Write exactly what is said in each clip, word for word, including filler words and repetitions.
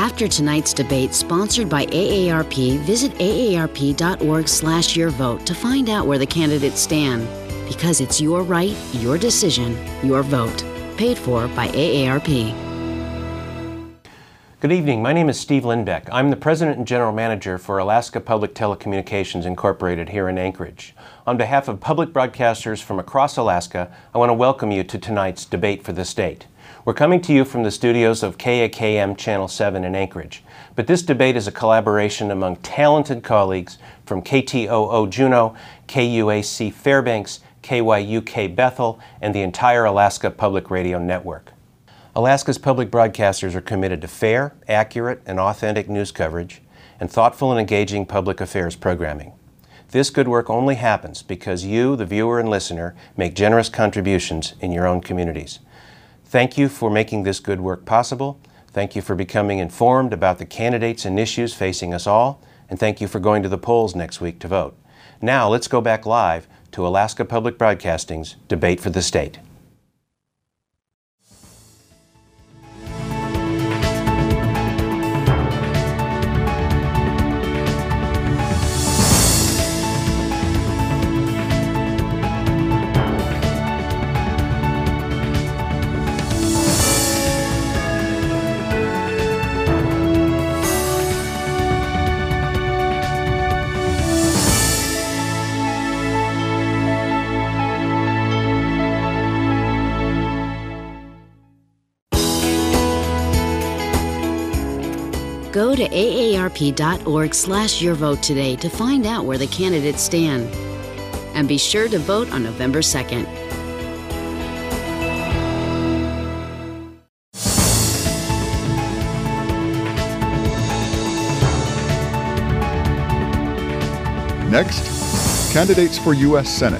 After tonight's debate, sponsored by A A R P, visit A A R P dot org slash your vote to find out where the candidates stand. Because it's your right, your decision, your vote. Paid for by A A R P. Good evening. My name is Steve Lindbeck. I'm the President and General Manager for Alaska Public Telecommunications Incorporated here in Anchorage. On behalf of public broadcasters from across Alaska, I want to welcome you to tonight's Debate for the State. We're coming to you from the studios of K A K M Channel seven in Anchorage. But this debate is a collaboration among talented colleagues from K T O O Juneau, K U A C Fairbanks, K Y U K Bethel, and the entire Alaska Public Radio Network. Alaska's public broadcasters are committed to fair, accurate, and authentic news coverage and thoughtful and engaging public affairs programming. This good work only happens because you, the viewer and listener, make generous contributions in your own communities. Thank you for making this good work possible. Thank you for becoming informed about the candidates and issues facing us all. And thank you for going to the polls next week to vote. Now let's go back live to Alaska Public Broadcasting's Debate for the State. Go to A A R P dot org slash your vote today to find out where the candidates stand. And be sure to vote on November second. Next, candidates for U S Senate.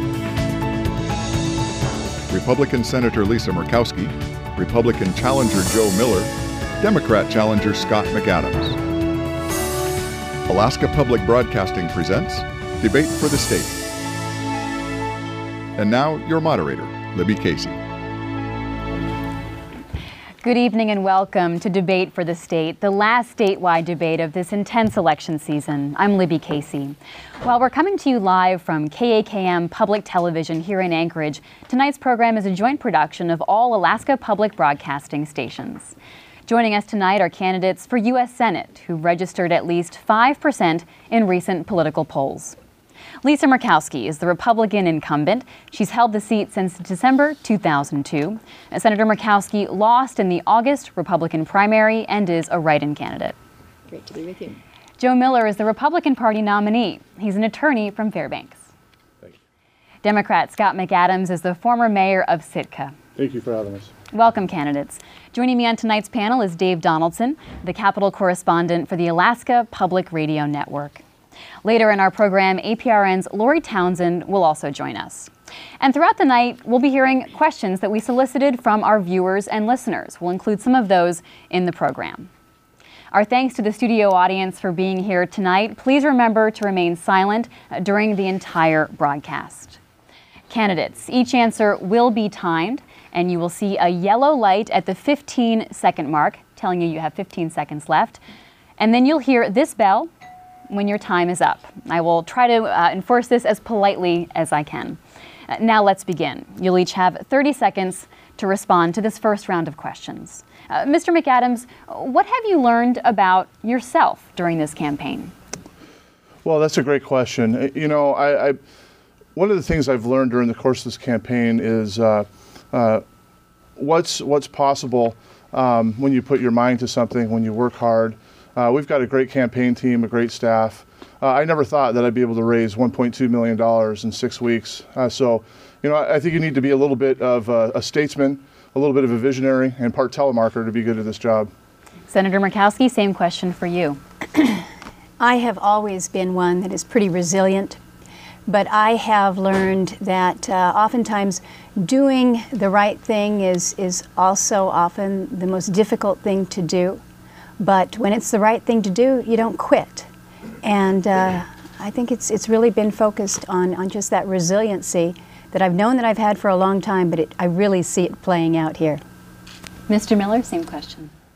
Republican Senator Lisa Murkowski, Republican challenger Joe Miller, Democrat challenger Scott McAdams. Alaska Public Broadcasting presents Debate for the State. And now, your moderator, Libby Casey. Good evening and welcome to Debate for the State, the last statewide debate of this intense election season. I'm Libby Casey. While we're coming to you live from K A K M Public Television here in Anchorage, tonight's program is a joint production of all Alaska Public Broadcasting stations. Joining us tonight are candidates for U S Senate who registered at least five percent in recent political polls. Lisa Murkowski is the Republican incumbent. She's held the seat since December two thousand two. Senator Murkowski lost in the August Republican primary and is a write-in candidate. Great to be with you. Joe Miller is the Republican Party nominee. He's an attorney from Fairbanks. Thank you. Democrat Scott McAdams is the former mayor of Sitka. Thank you for having us. Welcome, candidates. Joining me on tonight's panel is Dave Donaldson, the Capitol correspondent for the Alaska Public Radio Network. Later in our program, A P R N's Lori Townsend will also join us. And throughout the night, we'll be hearing questions that we solicited from our viewers and listeners. We'll include some of those in the program. Our thanks to the studio audience for being here tonight. Please remember to remain silent during the entire broadcast. Candidates, each answer will be timed, and you will see a yellow light at the fifteen second mark telling you you have fifteen seconds left. And then you'll hear this bell when your time is up. I will try to uh, enforce this as politely as I can. Uh, now let's begin. You'll each have thirty seconds to respond to this first round of questions. Uh, Mister McAdams, what have you learned about yourself during this campaign? Well, that's a great question. You know, I, I one of the things I've learned during the course of this campaign is uh, uh, what's what's possible um, when you put your mind to something, when you work hard. Uh, we've got a great campaign team, a great staff. Uh, I never thought that I'd be able to raise one point two million dollars in six weeks. Uh, so, you know, I, I think you need to be a little bit of a, a statesman, a little bit of a visionary, and part telemarketer to be good at this job. Senator Murkowski, same question for you. I have always been one that is pretty resilient, but I have learned that uh, oftentimes doing the right thing is, is also often the most difficult thing to do. But when it's the right thing to do, you don't quit. And uh, I think it's it's really been focused on, on just that resiliency that I've known that I've had for a long time, but it, I really see it playing out here. Mister Miller, same question.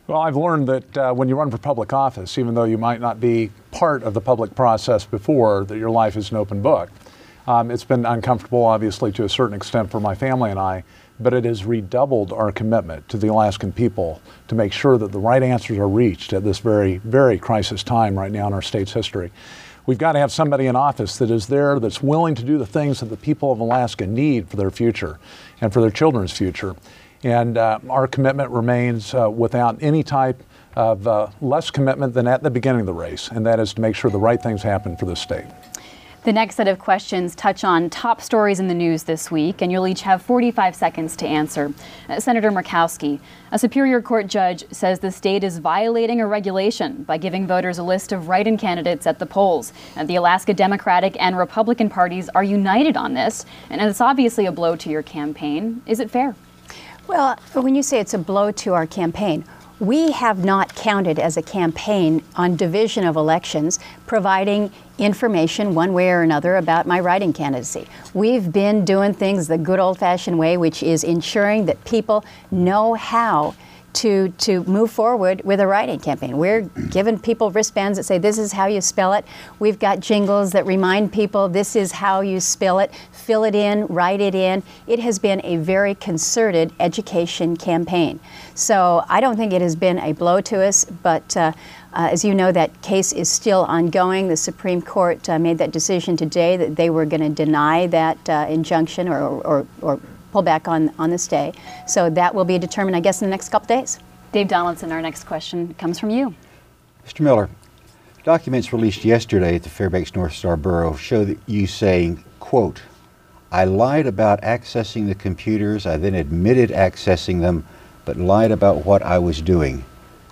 Well, I've learned that uh, when you run for public office, even though you might not be part of the public process before, that your life is an open book. Um, it's been uncomfortable, obviously, to a certain extent for my family and I, but it has redoubled our commitment to the Alaskan people to make sure that the right answers are reached at this very, very crisis time right now in our state's history. We've got to have somebody in office that is there, that's willing to do the things that the people of Alaska need for their future and for their children's future. And uh, our commitment remains uh, without any type of uh, less commitment than at the beginning of the race, and that is to make sure the right things happen for this state. The next set of questions touch on top stories in the news this week, and you'll each have forty-five seconds to answer. Uh, Senator Murkowski, a Superior Court judge says the state is violating a regulation by giving voters a list of write-in candidates at the polls. Uh, the Alaska Democratic and Republican parties are united on this, and it's obviously a blow to your campaign. Is it fair? Well, when you say it's a blow to our campaign, we have not counted as a campaign on division of elections, providing information one way or another about my write-in candidacy. We've been doing things the good old-fashioned way, which is ensuring that people know how to to move forward with a write-in campaign. We're giving people wristbands that say this is how you spell it. We've got jingles that remind people this is how you spell it. Fill it in, write it in. It has been a very concerted education campaign. So I don't think it has been a blow to us, but uh, uh, as you know, that case is still ongoing. The Supreme Court uh, made that decision today that they were going to deny that uh, injunction or, or, or pull back on, on the stay. So that will be determined, I guess, in the next couple days. Dave Donaldson, our next question comes from you. Mister Miller, documents released yesterday at the Fairbanks North Star Borough show that you saying, quote, I lied about accessing the computers. I then admitted accessing them, but lied about what I was doing.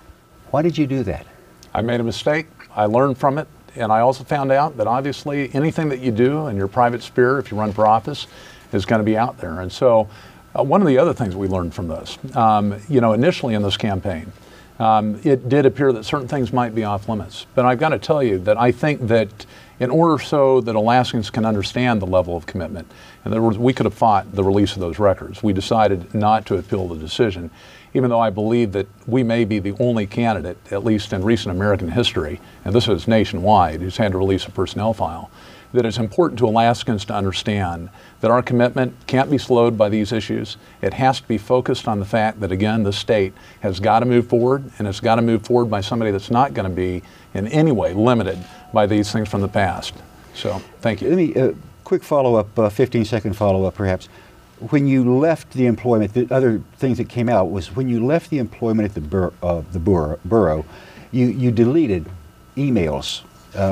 Why did you do that? I made a mistake. I learned from it. And I also found out that obviously anything that you do in your private sphere, if you run for office, is going to be out there. And so uh, one of the other things we learned from this, um, you know, initially in this campaign, um, it did appear that certain things might be off limits. But I've got to tell you that I think that in order so that Alaskans can understand the level of commitment, and there was, we could have fought the release of those records. We decided not to appeal the decision, even though I believe that we may be the only candidate, at least in recent American history, and this is nationwide, who's had to release a personnel file, that it's important to Alaskans to understand that our commitment can't be slowed by these issues. It has to be focused on the fact that, again, the state has got to move forward, and it's got to move forward by somebody that's not going to be in any way limited by these things from the past. So, thank you. Let me, uh, quick follow-up, uh, fifteen second follow-up perhaps. When you left the employment, the other things that came out was when you left the employment at the, bur uh, the bur borough, you, you deleted emails.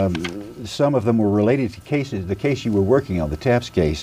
Um, some of them were related to cases, the case you were working on, the TAPS case.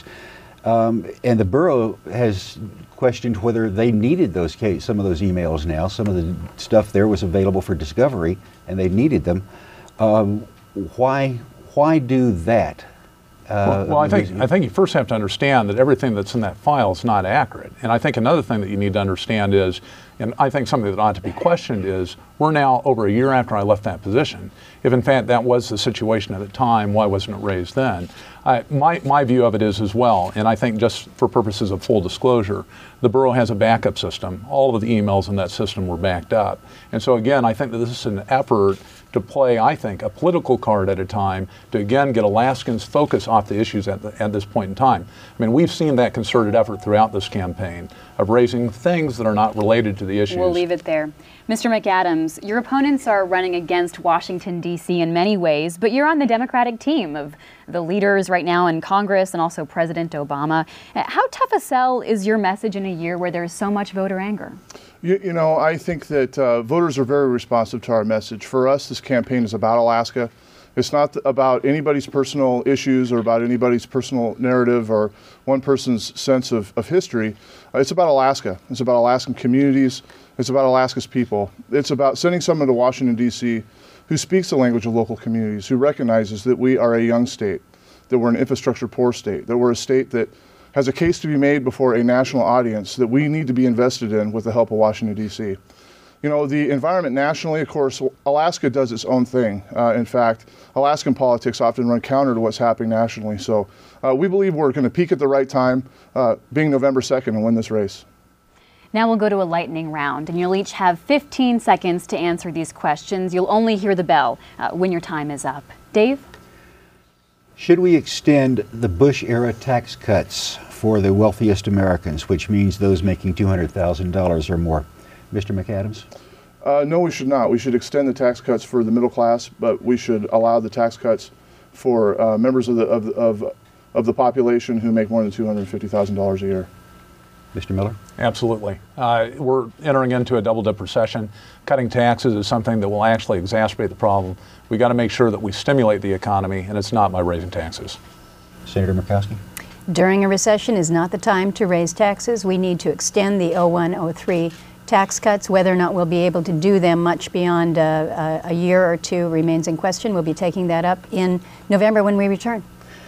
Um, and the borough has questioned whether they needed those case, some of those emails now. Some of the stuff there was available for discovery, and they needed them. Um, why, why do that? Uh, well, well I think I think you first have to understand that everything that's in that file is not accurate. And I think another thing that you need to understand is, and I think something that ought to be questioned is, we're now over a year after I left that position. If in fact that was the situation at the time, why wasn't it raised then? I, my, my view of it is as well, and I think just for purposes of full disclosure, the borough has a backup system. All of the emails in that system were backed up. And so again, I think that this is an effort to play, I think, a political card at a time to again get Alaskans' focus off the issues at, the, at this point in time. I mean, we've seen that concerted effort throughout this campaign of raising things that are not related to the issues. We'll leave it there. Mister McAdams, your opponents are running against Washington, D C in many ways, but you're on the Democratic team of the leaders right now in Congress and also President Obama. How tough a sell is your message in a year where there's so much voter anger? You, you know, I think that uh, voters are very responsive to our message. For us, this campaign is about Alaska. It's not about anybody's personal issues or about anybody's personal narrative or one person's sense of, of history. Uh, it's about Alaska. It's about Alaskan communities. It's about Alaska's people. It's about sending someone to Washington, D C who speaks the language of local communities, who recognizes that we are a young state, that we're an infrastructure poor state, that we're a state that has a case to be made before a national audience that we need to be invested in with the help of Washington, D C You know, the environment nationally, of course, Alaska does its own thing. Uh, in fact, Alaskan politics often run counter to what's happening nationally. So uh, we believe we're going to peak at the right time, uh, being November second, and win this race. Now we'll go to a lightning round, and you'll each have fifteen seconds to answer these questions. You'll only hear the bell uh, when your time is up. Dave? Should we extend the Bush-era tax cuts for the wealthiest Americans, which means those making two hundred thousand dollars or more? Mister McAdams? Uh, no, we should not. We should extend the tax cuts for the middle class, but we should allow the tax cuts for uh, members of the, of, of, of the population who make more than two hundred fifty thousand dollars a year. Mister Miller? Absolutely. Uh, we're entering into a double-dip recession. Cutting taxes is something that will actually exacerbate the problem. We've got to make sure that we stimulate the economy, and it's not by raising taxes. Senator Murkowski? During a recession is not the time to raise taxes. We need to extend the oh one oh three tax cuts. Whether or not we'll be able to do them much beyond uh, a, a year or two remains in question. We'll be taking that up in November when we return.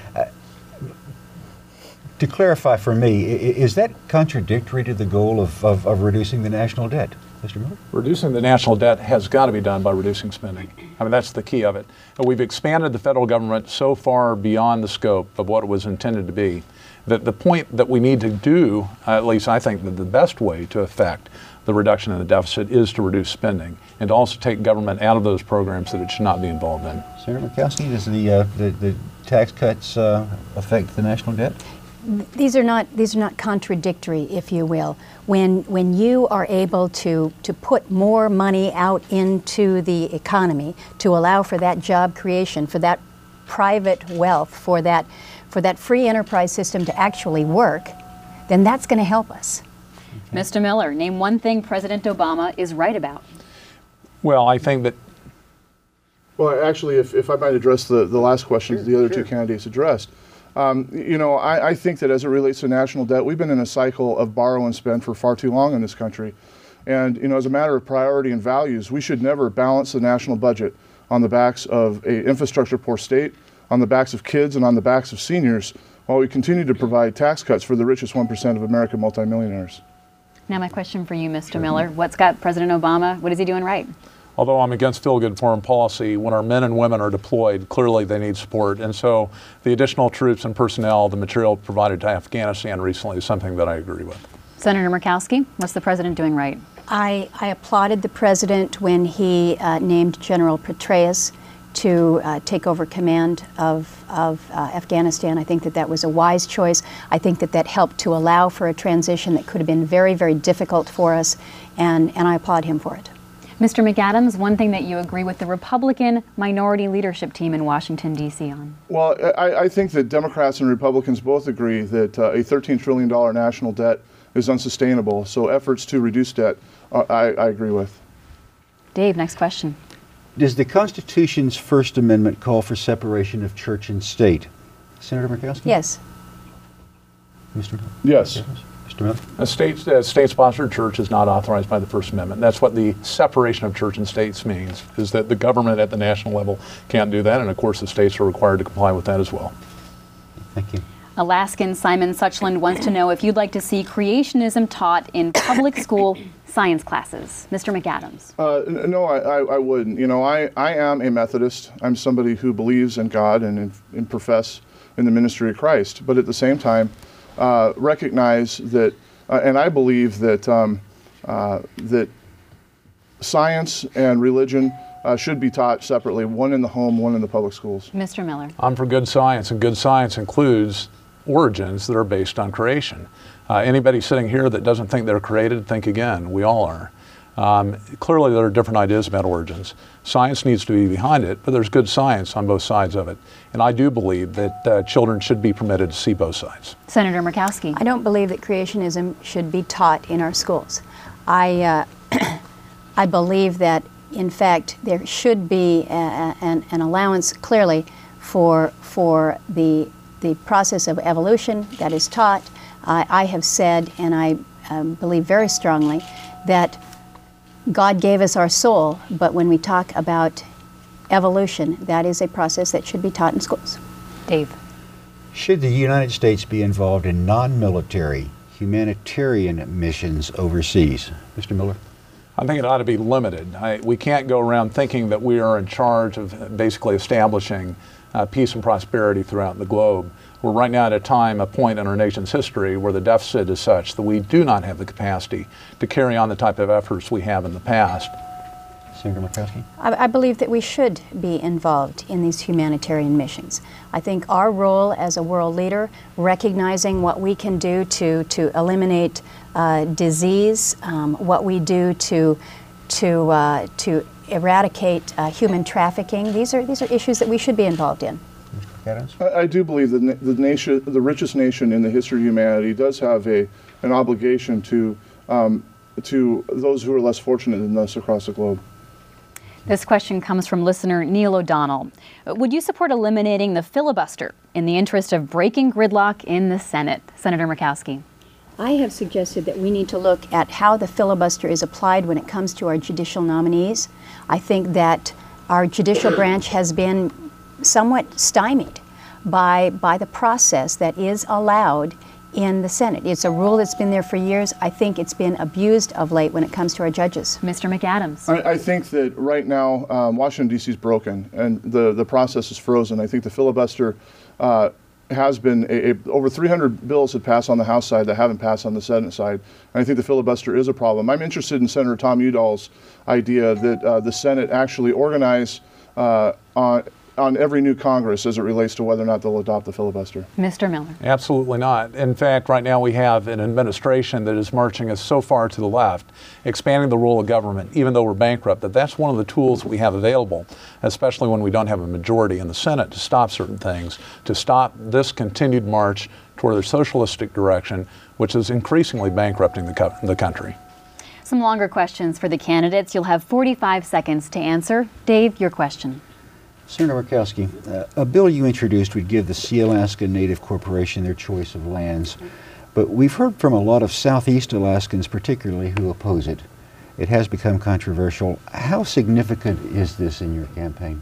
To clarify for me, is that contradictory to the goal of, of, of reducing the national debt? Mister Miller? Reducing the national debt has got to be done by reducing spending. I mean, that's the key of it. We've expanded the federal government so far beyond the scope of what it was intended to be that the point that we need to do, at least I think that the best way to affect the reduction in the deficit is to reduce spending and to also take government out of those programs that it should not be involved in. Senator Murkowski, does the, uh, the, the tax cuts uh, affect the national debt? These are not these are not contradictory, if you will. When when you are able to to put more money out into the economy to allow for that job creation, for that private wealth, for that for that free enterprise system to actually work, then that's going to help us. Okay. Mister Miller, name one thing President Obama is right about. Well, I think that. Well, actually, if, if I might address the, the last question sure, the other sure. two candidates addressed. Um, you know, I, I think that as it relates to national debt, we've been in a cycle of borrow and spend for far too long in this country. And, you know, as a matter of priority and values, we should never balance the national budget on the backs of an infrastructure poor state, on the backs of kids, and on the backs of seniors, while we continue to provide tax cuts for the richest one percent of American multimillionaires. Now my question for you, Mister Miller, what's got President Obama, what is he doing right? Although I'm against feel-good foreign policy, when our men and women are deployed, clearly they need support. And so the additional troops and personnel, the material provided to Afghanistan recently is something that I agree with. Senator Murkowski, what's the president doing right? I, I applauded the president when he uh, named General Petraeus to uh, take over command of, of uh, Afghanistan. I think that that was a wise choice. I think that that helped to allow for a transition that could have been very, very difficult for us, and, and I applaud him for it. Mister McAdams, one thing that you agree with the Republican minority leadership team in Washington, D C on? Well, I, I think that Democrats and Republicans both agree that uh, a thirteen trillion dollars national debt is unsustainable. So efforts to reduce debt, uh, I, I agree with. Dave, next question. Does the Constitution's First Amendment call for separation of church and state? Senator Murkowski? Yes. Mister Yes. Mister Miller? A state, a state-sponsored church is not authorized by the First Amendment. That's what the separation of church and states means, is that the government at the national level can't do that, and of course the states are required to comply with that as well. Thank you. Alaskan Simon Suchland wants to know if you'd like to see creationism taught in public school science classes. Mister McAdams. Uh, no, I, I, I wouldn't. You know, I, I am a Methodist. I'm somebody who believes in God and, in, and profess in the ministry of Christ. But at the same time, uh, recognize that, uh, and I believe that um, uh, that science and religion uh, should be taught separately, one in the home, one in the public schools. Mister Miller. I'm for good science, and good science includes origins that are based on creation. Uh, anybody sitting here that doesn't think they're created, think again. We all are. Um, clearly there are different ideas about origins. Science needs to be behind it, but there's good science on both sides of it. And I do believe that uh, children should be permitted to see both sides. Senator Murkowski. I don't believe that creationism should be taught in our schools. I, uh, I believe that, in fact, there should be a, a, an, an allowance clearly for, for the, the process of evolution that is taught. Uh, I have said, and I um, believe very strongly, that God gave us our soul, but when we talk about evolution, that is a process that should be taught in schools. Dave. Should the United States be involved in non-military humanitarian missions overseas? Mister Miller? I think it ought to be limited. I, we can't go around thinking that we are in charge of basically establishing uh, peace and prosperity throughout the globe. We're right now at a time, a point in our nation's history where the deficit is such that we do not have the capacity to carry on the type of efforts we have in the past. Senator Murkowski? I, I believe that we should be involved in these humanitarian missions. I think our role as a world leader, recognizing what we can do to, to eliminate uh, disease, um, what we do to, to, uh, to eradicate uh, human trafficking, these are, these are issues that we should be involved in. I, I do believe that na the nation, the richest nation in the history of humanity, does have a an obligation to um, to those who are less fortunate than us across the globe. This question comes from listener Neil O'Donnell. Would you support eliminating the filibuster in the interest of breaking gridlock in the Senate? Senator Murkowski. I have suggested that we need to look at how the filibuster is applied when it comes to our judicial nominees. I think that our judicial branch has been somewhat stymied by, by the process that is allowed in the Senate. It's a rule that's been there for years. I think it's been abused of late when it comes to our judges. Mister McAdams. I, I think that right now um, Washington, D C is broken and the, the process is frozen. I think the filibuster uh, has been, a, a, over three hundred bills have passed on the House side that haven't passed on the Senate side. And I think the filibuster is a problem. I'm interested in Senator Tom Udall's idea that uh, the Senate actually organize uh, on on every new Congress as it relates to whether or not they'll adopt the filibuster. Mister Miller. Absolutely not. In fact, right now we have an administration that is marching us so far to the left, expanding the role of government, even though we're bankrupt, that that's one of the tools we have available, especially when we don't have a majority in the Senate to stop certain things, to stop this continued march toward the socialistic direction, which is increasingly bankrupting the, co the country. Some longer questions for the candidates. You'll have forty-five seconds to answer. Dave, your question. Senator Murkowski, uh, a bill you introduced would give the Sealaska Native Corporation their choice of lands, but we've heard from a lot of Southeast Alaskans particularly who oppose it. It has become controversial. How significant is this in your campaign?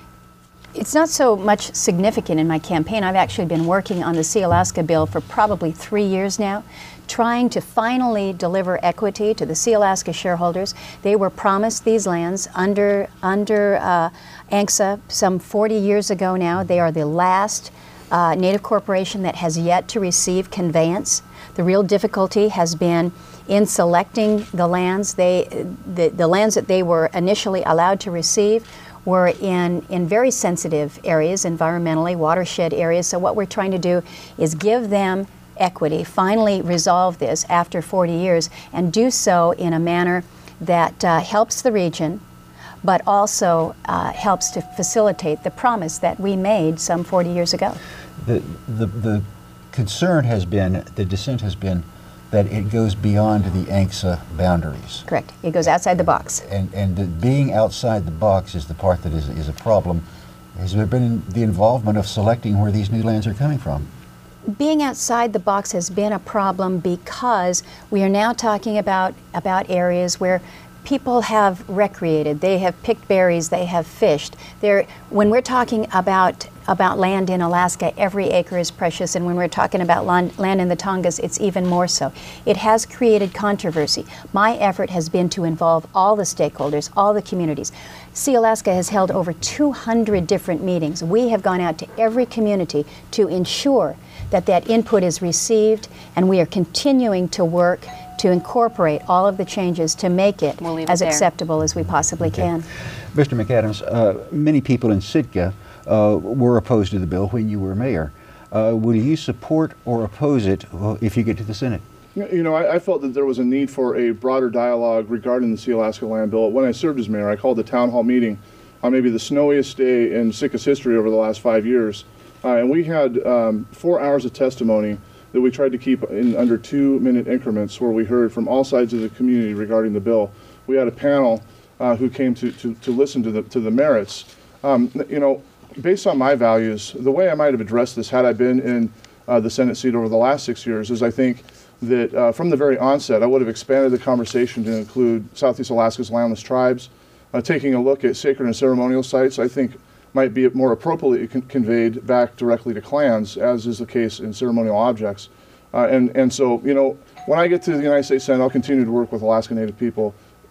It's not so much significant in my campaign. I've actually been working on the Sealaska bill for probably three years now, trying to finally deliver equity to the Sealaska shareholders. They were promised these lands under, under uh, A N C S A some forty years ago now. They are the last uh, Native corporation that has yet to receive conveyance. The real difficulty has been in selecting the lands. They, the, the lands that they were initially allowed to receive were in, in very sensitive areas, environmentally, watershed areas. So what we're trying to do is give them equity, finally resolve this after forty years, and do so in a manner that uh, helps the region, but also uh, helps to facilitate the promise that we made some forty years ago. The, the, the concern has been, the dissent has been, that it goes beyond the A N C S A boundaries. Correct. It goes outside the box. And, and the being outside the box is the part that is, is a problem. Has there been the involvement of selecting where these new lands are coming from? Being outside the box has been a problem because we are now talking about, about areas where people have recreated, they have picked berries, they have fished. They're, when we're talking about, about land in Alaska, every acre is precious, and when we're talking about land, land in the Tongass, it's even more so. It has created controversy. My effort has been to involve all the stakeholders, all the communities. Sealaska has held over two hundred different meetings. We have gone out to every community to ensure that that input is received, and we are continuing to work to incorporate all of the changes to make it we'll as it acceptable as we possibly Okay. can. Mister McAdams, uh, many people in Sitka uh, were opposed to the bill when you were mayor. Uh, will you support or oppose it uh, if you get to the Senate? You know, I, I felt that there was a need for a broader dialogue regarding the Sealaska Land Bill. When I served as mayor, I called a town hall meeting on maybe the snowiest day in Sitka's history over the last five years. Uh, and we had um, four hours of testimony that we tried to keep in under two minute increments, where we heard from all sides of the community regarding the bill. We had a panel uh, who came to, to, to listen to the, to the merits. Um, you know, based on my values, the way I might have addressed this had I been in uh, the Senate seat over the last six years is I think that uh, from the very onset, I would have expanded the conversation to include Southeast Alaska's landless tribes. Uh, taking a look at sacred and ceremonial sites, I think might be more appropriately con conveyed back directly to clans, as is the case in ceremonial objects. Uh, and, and so, you know, when I get to the United States Senate, I'll continue to work with Alaska Native people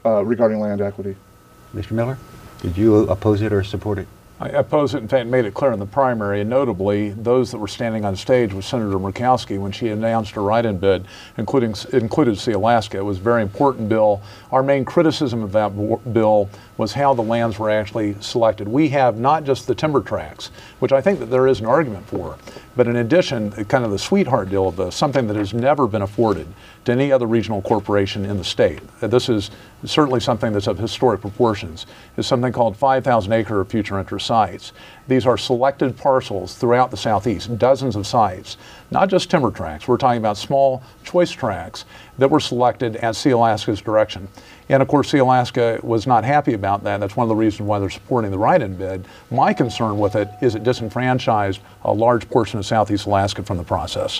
uh, regarding land equity. Mister Miller, did you oppose it or support it? I oppose it, in fact, made it clear in the primary, and notably, those that were standing on stage with Senator Murkowski when she announced her write-in bid, including included Sealaska. It was a very important bill. Our main criticism of that bill was how the lands were actually selected. We have not just the timber tracts, which I think that there is an argument for, but in addition, kind of the sweetheart deal of this, something that has never been afforded to any other regional corporation in the state. This is certainly something that's of historic proportions, is something called five thousand acre future interest sites. These are selected parcels throughout the southeast, dozens of sites, not just timber tracts. We're talking about small choice tracts that were selected at Sealaska's direction. And of course, Sealaska was not happy about that. That's one of the reasons why they're supporting the write-in bid. My concern with it is it disenfranchised a large portion of Southeast Alaska from the process.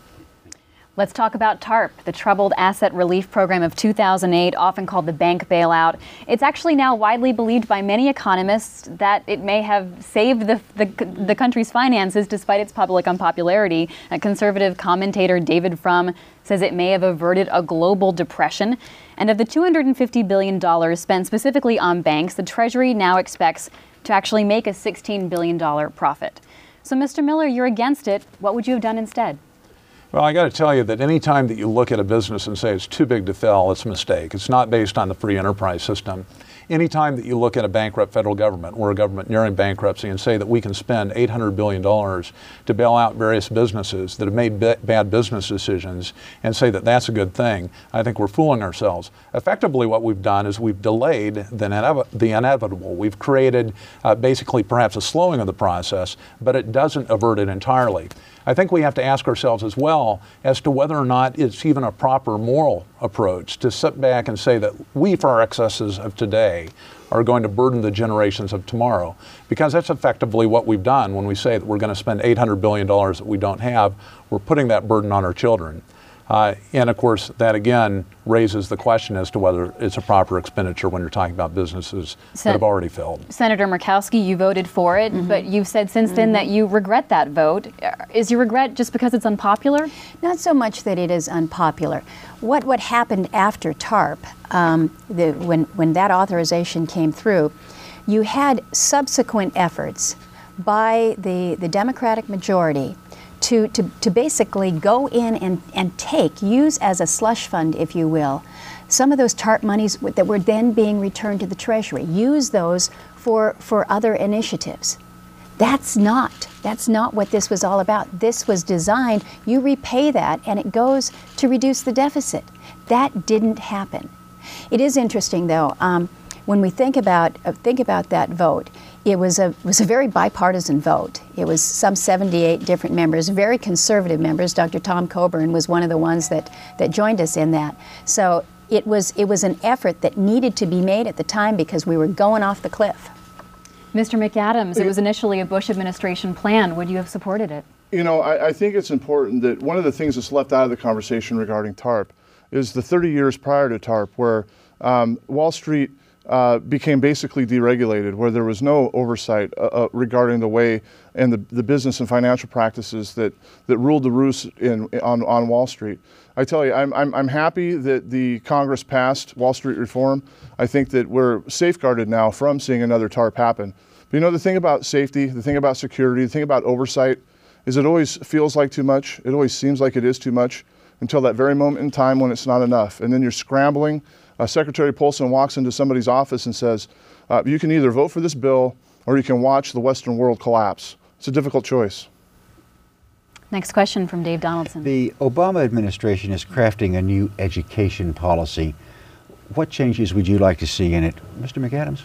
Let's talk about TARP, the Troubled Asset Relief Program of two thousand eight, often called the bank bailout. It's actually now widely believed by many economists that it may have saved the, the, the country's finances despite its public unpopularity. A conservative commentator, David Frum, says it may have averted a global depression. And of the two hundred fifty billion dollars spent specifically on banks, the Treasury now expects to actually make a sixteen billion dollars profit. So, Mister Miller, you're against it. What would you have done instead? Well, I got to tell you that any time that you look at a business and say it's too big to fail, it's a mistake. It's not based on the free enterprise system. Anytime that you look at a bankrupt federal government or a government nearing bankruptcy and say that we can spend eight hundred billion dollars to bail out various businesses that have made b- bad business decisions and say that that's a good thing, I think we're fooling ourselves. Effectively, what we've done is we've delayed the, inev- the inevitable. We've created uh, basically perhaps a slowing of the process, but it doesn't avert it entirely. I think we have to ask ourselves as well as to whether or not it's even a proper moral approach to sit back and say that we, for our excesses of today, are going to burden the generations of tomorrow. Because that's effectively what we've done when we say that we're going to spend eight hundred billion dollars that we don't have. We're putting that burden on our children. Uh, and of course, that again raises the question as to whether it's a proper expenditure when you're talking about businesses Sen- that have already failed. Senator Murkowski, you voted for it, mm-hmm. but you've said since mm-hmm. then that you regret that vote. Is your regret just because it's unpopular? Not so much that it is unpopular. What what happened after TARP, um, the, when, when that authorization came through, you had subsequent efforts by the, the Democratic majority To, to, to basically go in and, and take, use as a slush fund, if you will, some of those TARP monies that were then being returned to the Treasury. Use those for, for other initiatives. That's not, that's not what this was all about. This was designed, you repay that and it goes to reduce the deficit. That didn't happen. It is interesting though, um, when we think about, uh, think about that vote, it was a was a very bipartisan vote. It was some seventy-eight different members, very conservative members. Doctor Tom Coburn was one of the ones that, that joined us in that. So it was it was an effort that needed to be made at the time because we were going off the cliff. Mister McAdams, it was initially a Bush administration plan. Would you have supported it? You know, I, I think it's important that one of the things that's left out of the conversation regarding TARP is the thirty years prior to TARP where um, Wall Street Uh, became basically deregulated, where there was no oversight uh, uh, regarding the way and the, the business and financial practices that, that ruled the roost in, on, on Wall Street. I tell you, I'm, I'm, I'm happy that the Congress passed Wall Street reform. I think that we're safeguarded now from seeing another TARP happen. But you know, the thing about safety, the thing about security, the thing about oversight is it always feels like too much. It always seems like it is too much until that very moment in time when it's not enough. And then you're scrambling. Uh, Secretary Paulson walks into somebody's office and says, uh, you can either vote for this bill or you can watch the Western world collapse. It's a difficult choice. Next question from Dave Donaldson. The Obama administration is crafting a new education policy. What changes would you like to see in it? Mister McAdams?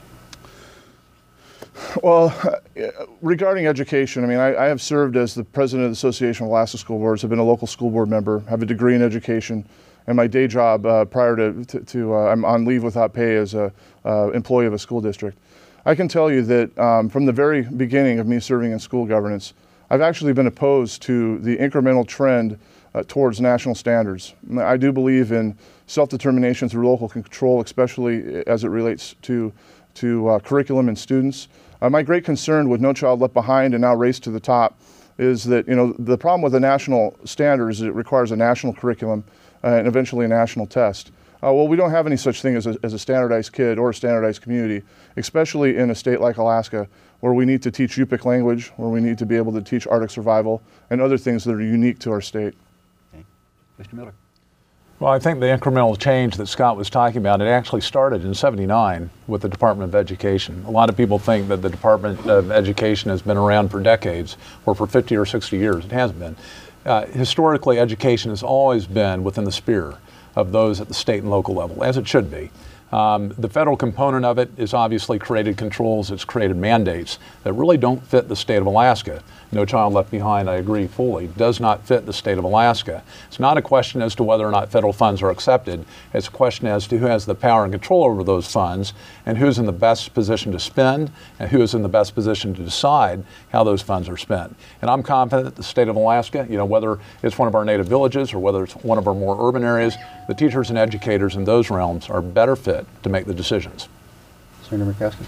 Well, uh, regarding education, I mean, I, I have served as the president of the Association of Alaska School Boards. I've been a local school board member, have a degree in education. And my day job uh, prior to, to, to uh, I'm on leave without pay as a uh, employee of a school district. I can tell you that um, from the very beginning of me serving in school governance, I've actually been opposed to the incremental trend uh, towards national standards. I do believe in self-determination through local control, especially as it relates to, to uh, curriculum and students. Uh, my great concern with No Child Left Behind and now Race to the Top is that, you know, the problem with a national standard is it requires a national curriculum Uh, and eventually a national test. Uh, well, we don't have any such thing as a, as a standardized kid or a standardized community, especially in a state like Alaska, where we need to teach Yupik language, where we need to be able to teach Arctic survival, and other things that are unique to our state. Okay. Mister Miller. Well, I think the incremental change that Scott was talking about, it actually started in seventy-nine with the Department of Education. A lot of people think that the Department of Education has been around for decades or for fifty or sixty years. It hasn't been. Uh, historically, education has always been within the sphere of those at the state and local level, as it should be. Um, the federal component of it is obviously created controls, it's created mandates that really don't fit the state of Alaska. No Child Left Behind, I agree fully, does not fit the state of Alaska. It's not a question as to whether or not federal funds are accepted. It's a question as to who has the power and control over those funds and who's in the best position to spend and who is in the best position to decide how those funds are spent. And I'm confident that the state of Alaska, you know, whether it's one of our native villages or whether it's one of our more urban areas, the teachers and educators in those realms are better fit to make the decisions. Senator Murkowski.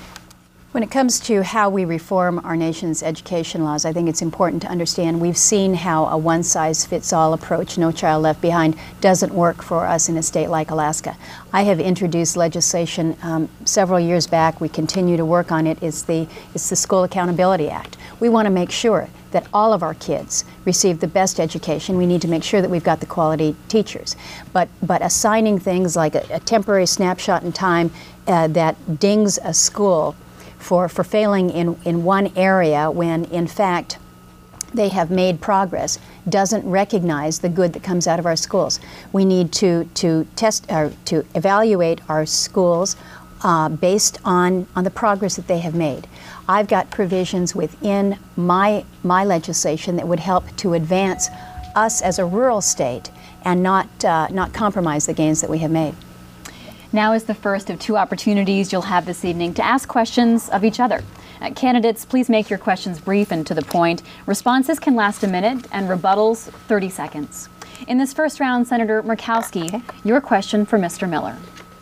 When it comes to how we reform our nation's education laws, I think it's important to understand we've seen how a one-size-fits-all approach, No Child Left Behind, doesn't work for us in a state like Alaska. I have introduced legislation um, several years back. We continue to work on it. It's the, it's the School Accountability Act. We want to make sure that all of our kids receive the best education. We need to make sure that we've got the quality teachers. But, but assigning things like a, a temporary snapshot in time uh, that dings a school for, for failing in, in one area when, in fact, they have made progress doesn't recognize the good that comes out of our schools. We need to, to test or to evaluate our schools uh, based on, on the progress that they have made. I've got provisions within my, my legislation that would help to advance us as a rural state and not, uh, not compromise the gains that we have made. Now is the first of two opportunities you'll have this evening to ask questions of each other. Uh, candidates, please make your questions brief and to the point. Responses can last a minute and rebuttals thirty seconds. In this first round, Senator Murkowski, okay. Your question for Mister Miller.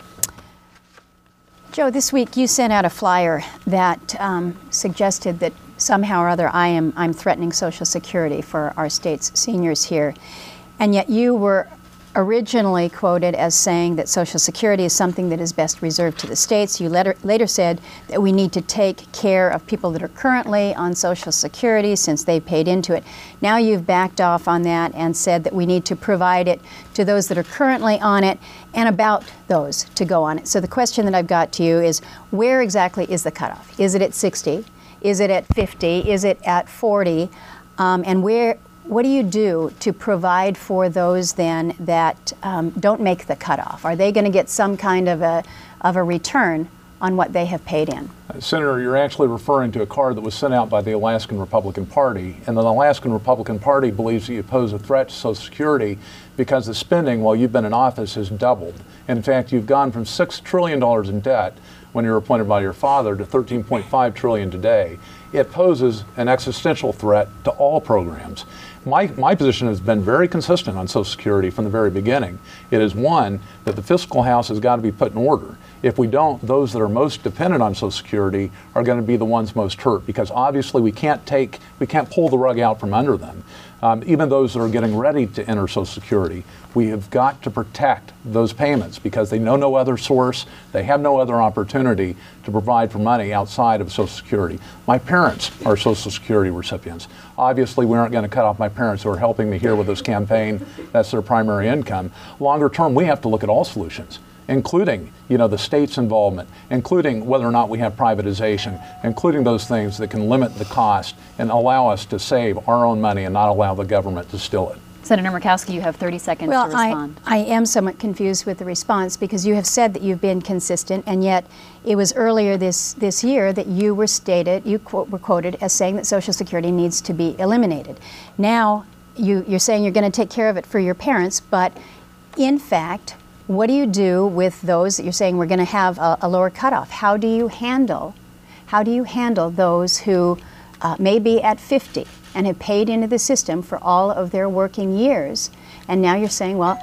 Joe, this week you sent out a flyer that um, suggested that somehow or other I am I'm threatening Social Security for our state's seniors here. And yet you were originally quoted as saying that Social Security is something that is best reserved to the states. You later, later said that we need to take care of people that are currently on Social Security since they paid into it. Now you've backed off on that and said that we need to provide it to those that are currently on it and about those to go on it. So the question that I've got to you is, where exactly is the cutoff? Is it at sixty? Is it at fifty? Is it at forty? Um, and where? What do you do to provide for those then that um, don't make the cutoff? Are they going to get some kind of a, of a return on what they have paid in? Uh, Senator, you're actually referring to a card that was sent out by the Alaskan Republican Party. And the Alaskan Republican Party believes that you pose a threat to Social Security because the spending while you've been in office has doubled. In fact, you've gone from six trillion dollars in debt when you were appointed by your father to thirteen point five trillion dollars today. It poses an existential threat to all programs. My, my position has been very consistent on Social Security from the very beginning. It is one, that the fiscal house has got to be put in order. If we don't, those that are most dependent on Social Security are going to be the ones most hurt, because obviously we can't take, we can't pull the rug out from under them. Um, even those that are getting ready to enter Social Security, we have got to protect those payments because they know no other source, they have no other opportunity to provide for money outside of Social Security. My parents are Social Security recipients. Obviously, we aren't going to cut off my parents who are helping me here with this campaign. That's their primary income. Longer term, we have to look at all solutions, including, you know, the state's involvement, including whether or not we have privatization, including those things that can limit the cost and allow us to save our own money and not allow the government to steal it. Senator Murkowski, you have thirty seconds well, to respond. I, I am somewhat confused with the response because you have said that you've been consistent, and yet it was earlier this, this year that you were stated, you quote, were quoted as saying that Social Security needs to be eliminated. Now you, you're saying you're going to take care of it for your parents, but in fact, what do you do with those that you're saying we're going to have a, a lower cutoff? How do you handle, how do you handle those who uh, may be at fifty and have paid into the system for all of their working years, and now you're saying, well,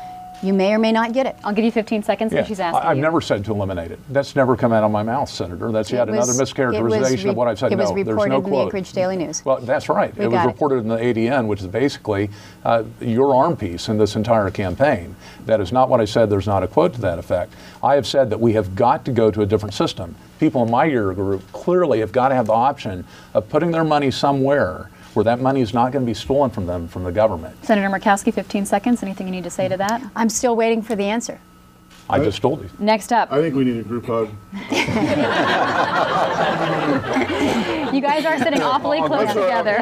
You may or may not get it. I'll give you fifteen seconds because she's asking I, I've you. never said to eliminate it. That's never come out of my mouth, Senator. That's yet It was- another mischaracterization it was of what I've said. It was no, there's reported no in the quote. Anchorage Daily News. Well, that's right. We it was got it. reported in the A D N, which is basically uh, your arm piece in this entire campaign. That is not what I said. There's not a quote to that effect. I have said that we have got to go to a different system. People in my year group clearly have got to have the option of putting their money somewhere where that money is not going to be stolen from them from the government. Senator Murkowski, fifteen seconds. Anything you need to say to that? I'm still waiting for the answer. I just told you. Next up. I think we need a group hug. You guys are sitting awfully close together.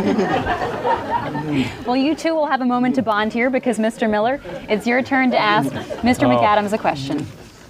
Well, you two will have a moment to bond here because, Mister Miller, it's your turn to ask Mister Oh. McAdams a question.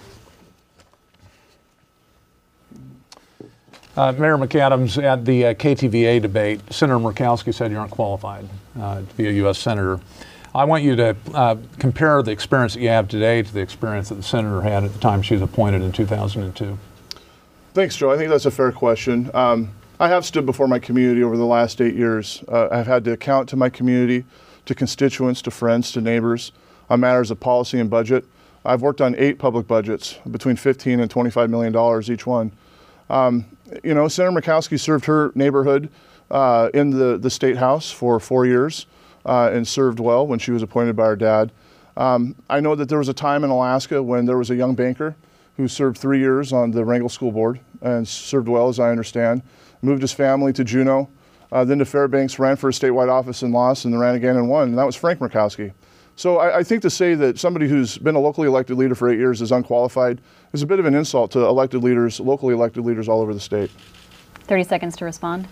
Uh, Mayor McAdams, at the uh, K T V A debate, Senator Murkowski said you aren't qualified uh, to be a U S Senator. I want you to uh, compare the experience that you have today to the experience that the Senator had at the time she was appointed in two thousand two. Thanks, Joe. I think that's a fair question. Um, I have stood before my community over the last eight years. Uh, I've had to account to my community, to constituents, to friends, to neighbors on matters of policy and budget. I've worked on eight public budgets, between fifteen and twenty-five million dollars each one. Um, you know, Senator Murkowski served her neighborhood uh, in the, the State House for four years uh, and served well when she was appointed by her dad. Um, I know that there was a time in Alaska when there was a young banker who served three years on the Wrangell School Board and served well, as I understand, moved his family to Juneau, uh, then to Fairbanks, ran for a statewide office and lost, and then ran again and won, and that was Frank Murkowski. So I, I think to say that somebody who's been a locally elected leader for eight years is unqualified is a bit of an insult to elected leaders, locally elected leaders all over the state. thirty seconds to respond.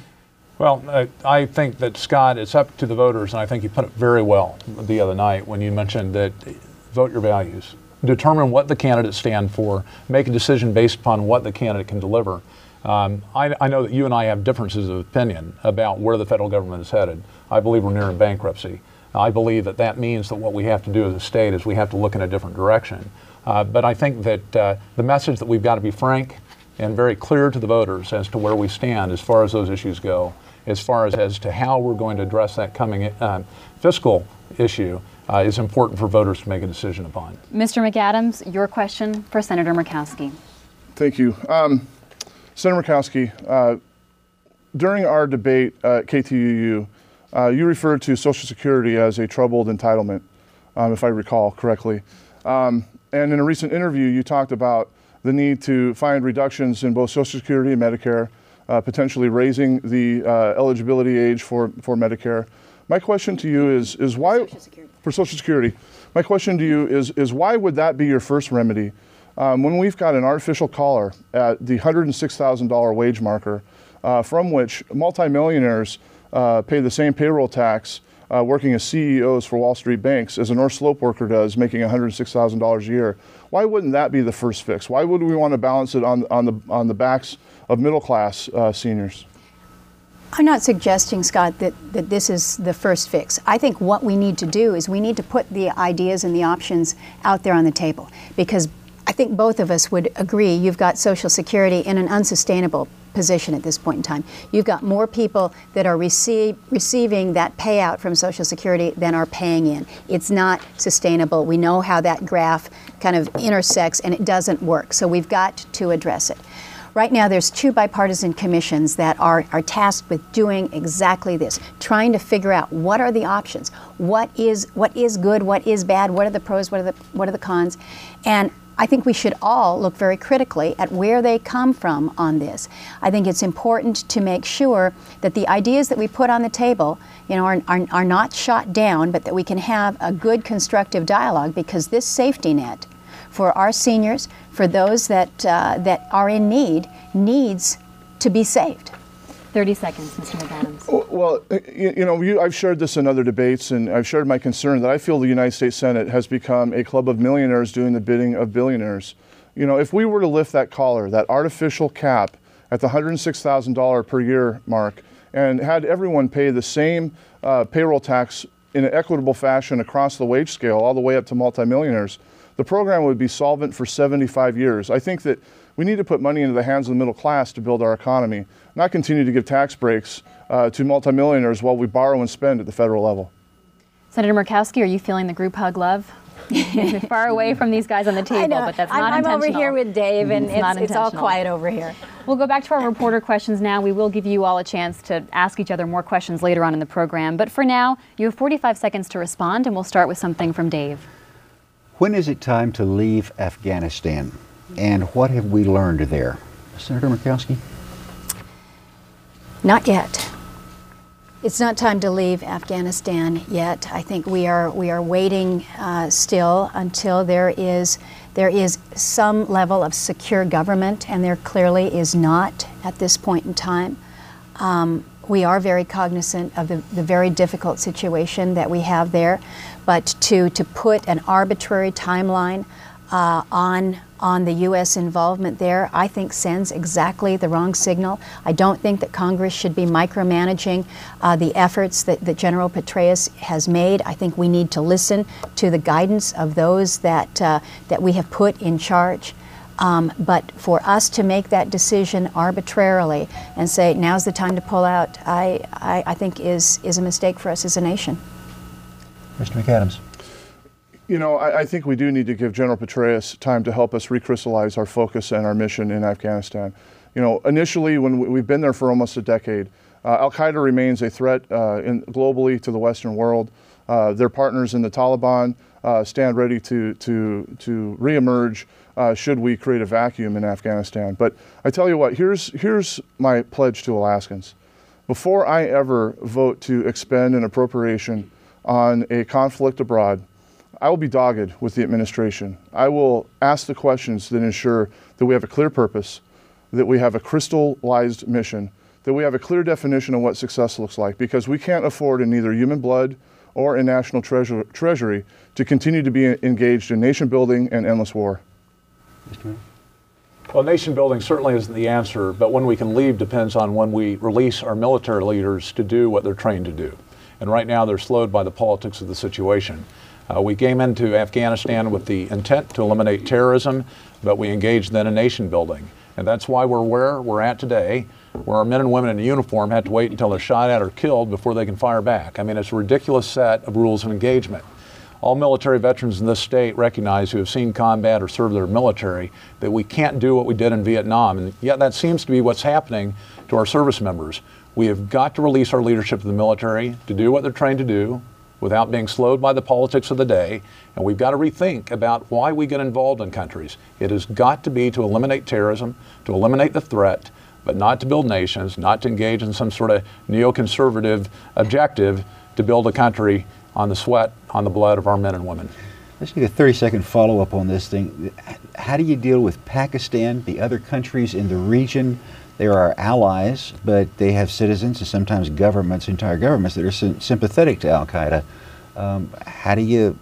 Well, uh, I think that, Scott, it's up to the voters, and I think you put it very well the other night when you mentioned that vote your values. Determine what the candidates stand for. Make a decision based upon what the candidate can deliver. Um, I, I know that you and I have differences of opinion about where the federal government is headed. I believe we're nearing bankruptcy. I believe that that means that what we have to do as a state is we have to look in a different direction. Uh, but I think that uh, the message that we've got to be frank and very clear to the voters as to where we stand as far as those issues go, as far as, as to how we're going to address that coming uh, fiscal issue uh, is important for voters to make a decision upon. Mister McAdams, your question for Senator Murkowski. Thank you. Um, Senator Murkowski, uh, during our debate at K T U U, uh, you referred to Social Security as a troubled entitlement, um, if I recall correctly. Um, and in a recent interview, you talked about the need to find reductions in both Social Security and Medicare, uh, potentially raising the uh, eligibility age for, for Medicare. My question to you is, is why, Social Security. for Social Security, my question to you is, is why would that be your first remedy um, when we've got an artificial collar at the one hundred six thousand dollar wage marker uh, from which multimillionaires uh, pay the same payroll tax uh, working as C E Os for Wall Street banks as a North Slope worker does making one hundred six thousand dollars a year? Why wouldn't that be the first fix? Why would we want to balance it on, on, the, on the backs of middle class uh, seniors? I'm not suggesting, Scott, that, that this is the first fix. I think what we need to do is we need to put the ideas and the options out there on the table, because I think both of us would agree you've got Social Security in an unsustainable position at this point in time. You've got more people that are receive, receiving that payout from Social Security than are paying in. It's not sustainable. We know how that graph kind of intersects, and it doesn't work. So we've got to address it. Right now, there's two bipartisan commissions that are, are tasked with doing exactly this, trying to figure out what are the options, what is what is good, what is bad, what are the pros, what are the what are the cons, and I think we should all look very critically at where they come from on this. I think it's important to make sure that the ideas that we put on the table, you know, are, are, are not shot down, but that we can have a good constructive dialogue, because this safety net for our seniors, for those that, uh, that are in need, needs to be saved. thirty seconds, Mister McAdams. Well, you, you know, you, I've shared this in other debates, and I've shared my concern that I feel the United States Senate has become a club of millionaires doing the bidding of billionaires. You know, if we were to lift that collar, that artificial cap at the one hundred six thousand dollars per year mark, and had everyone pay the same uh, payroll tax in an equitable fashion across the wage scale, all the way up to multimillionaires, the program would be solvent for seventy-five years. I think that we need to put money into the hands of the middle class to build our economy, not continue to give tax breaks uh, to multimillionaires while we borrow and spend at the federal level. Senator Murkowski, are you feeling the group hug love? Far away from these guys on the table, but that's not I'm, intentional. I'm over here with Dave, and It's it's, not it's all intentional. quiet over here. We'll go back to our reporter questions now. We will give you all a chance to ask each other more questions later on in the program. But for now, you have forty-five seconds to respond, and we'll start with something from Dave. When is it time to leave Afghanistan? And what have we learned there? Senator Murkowski? Not yet. It's not time to leave Afghanistan yet. I think we are we are waiting uh, still until there is there is some level of secure government, and there clearly is not at this point in time. Um, we are very cognizant of the, the very difficult situation that we have there, but to to put an arbitrary timeline uh, on on the U S involvement there, I think sends exactly the wrong signal. I don't think that Congress should be micromanaging uh, the efforts that, that General Petraeus has made. I think we need to listen to the guidance of those that, uh, that we have put in charge. Um, but for us to make that decision arbitrarily and say, now's the time to pull out, I, I, I think is, is a mistake for us as a nation. Mister McAdams. You know, I, I think we do need to give General Petraeus time to help us recrystallize our focus and our mission in Afghanistan. You know, initially, when we, we've been there for almost a decade, uh, Al-Qaeda remains a threat uh, in, globally to the Western world. Uh, their partners in the Taliban uh, stand ready to, to, to reemerge uh, should we create a vacuum in Afghanistan. But I tell you what, here's, here's my pledge to Alaskans. Before I ever vote to expend an appropriation on a conflict abroad, I will be dogged with the administration. I will ask the questions that ensure that we have a clear purpose, that we have a crystallized mission, that we have a clear definition of what success looks like, because we can't afford in either human blood or in national treasure, treasury to continue to be engaged in nation building and endless war. Well, nation building certainly isn't the answer, but when we can leave depends on when we release our military leaders to do what they're trained to do. And right now they're slowed by the politics of the situation. Uh, we came into Afghanistan with the intent to eliminate terrorism, but we engaged then in nation building. And that's why we're where we're at today, where our men and women in uniform have to wait until they're shot at or killed before they can fire back. I mean, it's a ridiculous set of rules of engagement. All military veterans in this state recognize, who have seen combat or served their military, that we can't do what we did in Vietnam. And yet that seems to be what's happening to our service members. We have got to release our leadership of the military to do what they're trained to do, without being slowed by the politics of the day, and we've got to rethink about why we get involved in countries. It has got to be to eliminate terrorism, to eliminate the threat, but not to build nations, not to engage in some sort of neoconservative objective to build a country on the sweat, on the blood of our men and women. Let's get a thirty second follow-up on this thing. How do you deal with Pakistan, the other countries in the region? They are our allies, but they have citizens and sometimes governments, entire governments, that are sy sympathetic to Al-Qaeda. Um, how do you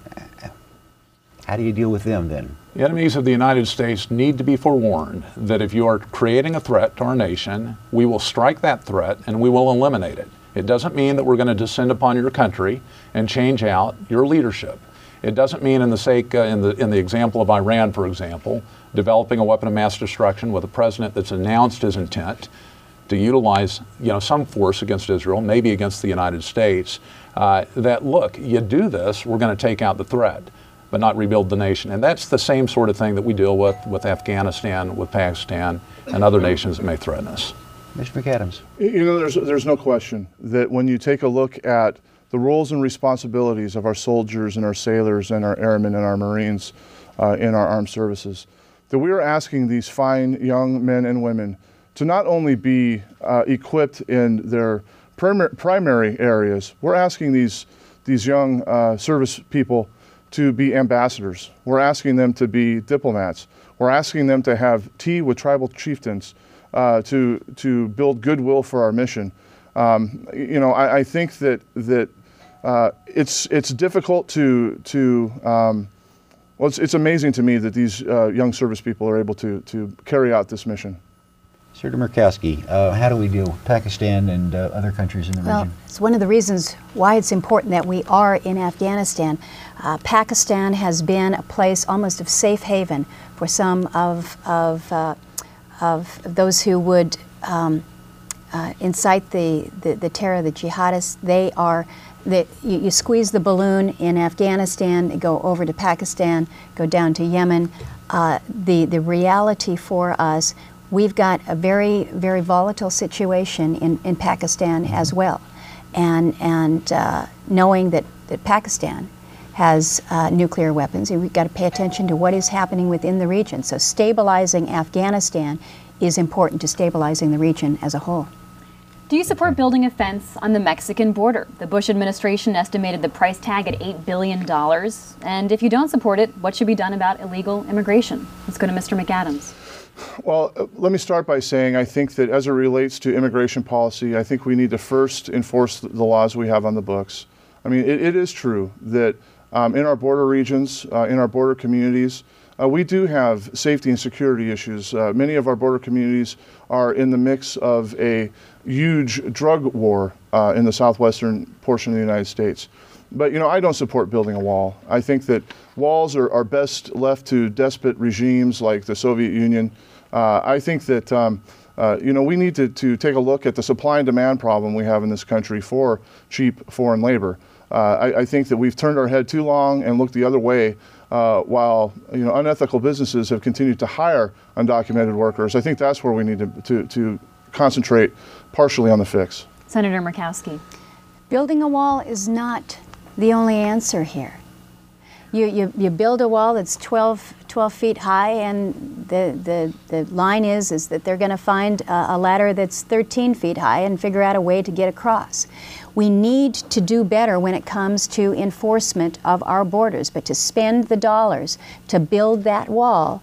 how do you deal with them then? The enemies of the United States need to be forewarned that if you are creating a threat to our nation, we will strike that threat and we will eliminate it. It doesn't mean that we're going to descend upon your country and change out your leadership. It doesn't mean, in the sake, uh, in the in the example of Iran, for example, developing a weapon of mass destruction with a president that's announced his intent to utilize, you know, some force against Israel, maybe against the United States. Uh, that look, you do this, we're going to take out the threat, but not rebuild the nation. And that's the same sort of thing that we deal with with Afghanistan, with Pakistan, and other nations that may threaten us. Mister McAdams. You know, there's there's no question that when you take a look at the roles and responsibilities of our soldiers and our sailors and our airmen and our Marines uh, in our armed services, that we are asking these fine young men and women to not only be uh, equipped in their prim primary areas, we're asking these, these young uh, service people to be ambassadors. We're asking them to be diplomats. We're asking them to have tea with tribal chieftains uh, to, to build goodwill for our mission. Um, you know, I, I think that, that Uh, it's it's difficult to to um, well, it's, it's amazing to me that these uh, young service people are able to to carry out this mission. Senator Murkowski, uh, how do we deal with Pakistan and uh, other countries in the well, region? It's one of the reasons why it's important that we are in Afghanistan. Uh, Pakistan has been a place almost of safe haven for some of of uh, of those who would um, uh, incite the, the the terror, the jihadists. They are that you, you squeeze the balloon in Afghanistan, go over to Pakistan, go down to Yemen. Uh, the, the reality for us, we've got a very, very volatile situation in, in Pakistan as well. And, and uh, knowing that, that Pakistan has uh, nuclear weapons, we've got to pay attention to what is happening within the region. So stabilizing Afghanistan is important to stabilizing the region as a whole. Do you support building a fence on the Mexican border? The Bush administration estimated the price tag at eight billion dollars. And if you don't support it, what should be done about illegal immigration? Let's go to Mister McAdams. Well, uh, let me start by saying I think that as it relates to immigration policy, I think we need to first enforce the laws we have on the books. I mean, it, it is true that um, in our border regions, uh, in our border communities, uh, we do have safety and security issues. Uh, many of our border communities are in the mix of a huge drug war uh, in the southwestern portion of the United States. But, you know, I don't support building a wall. I think that walls are, are best left to despot regimes like the Soviet Union. Uh, I think that, um, uh, you know, we need to, to take a look at the supply and demand problem we have in this country for cheap foreign labor. Uh, I, I think that we've turned our head too long and looked the other way uh, while, you know, unethical businesses have continued to hire undocumented workers. I think that's where we need to, to, to concentrate partially on the fix. Senator Murkowski. Building a wall is not the only answer here. You, you, you build a wall that's twelve, twelve feet high, and the, the, the line is, is that they're going to find a, a ladder that's thirteen feet high and figure out a way to get across. We need to do better when it comes to enforcement of our borders, but to spend the dollars to build that wall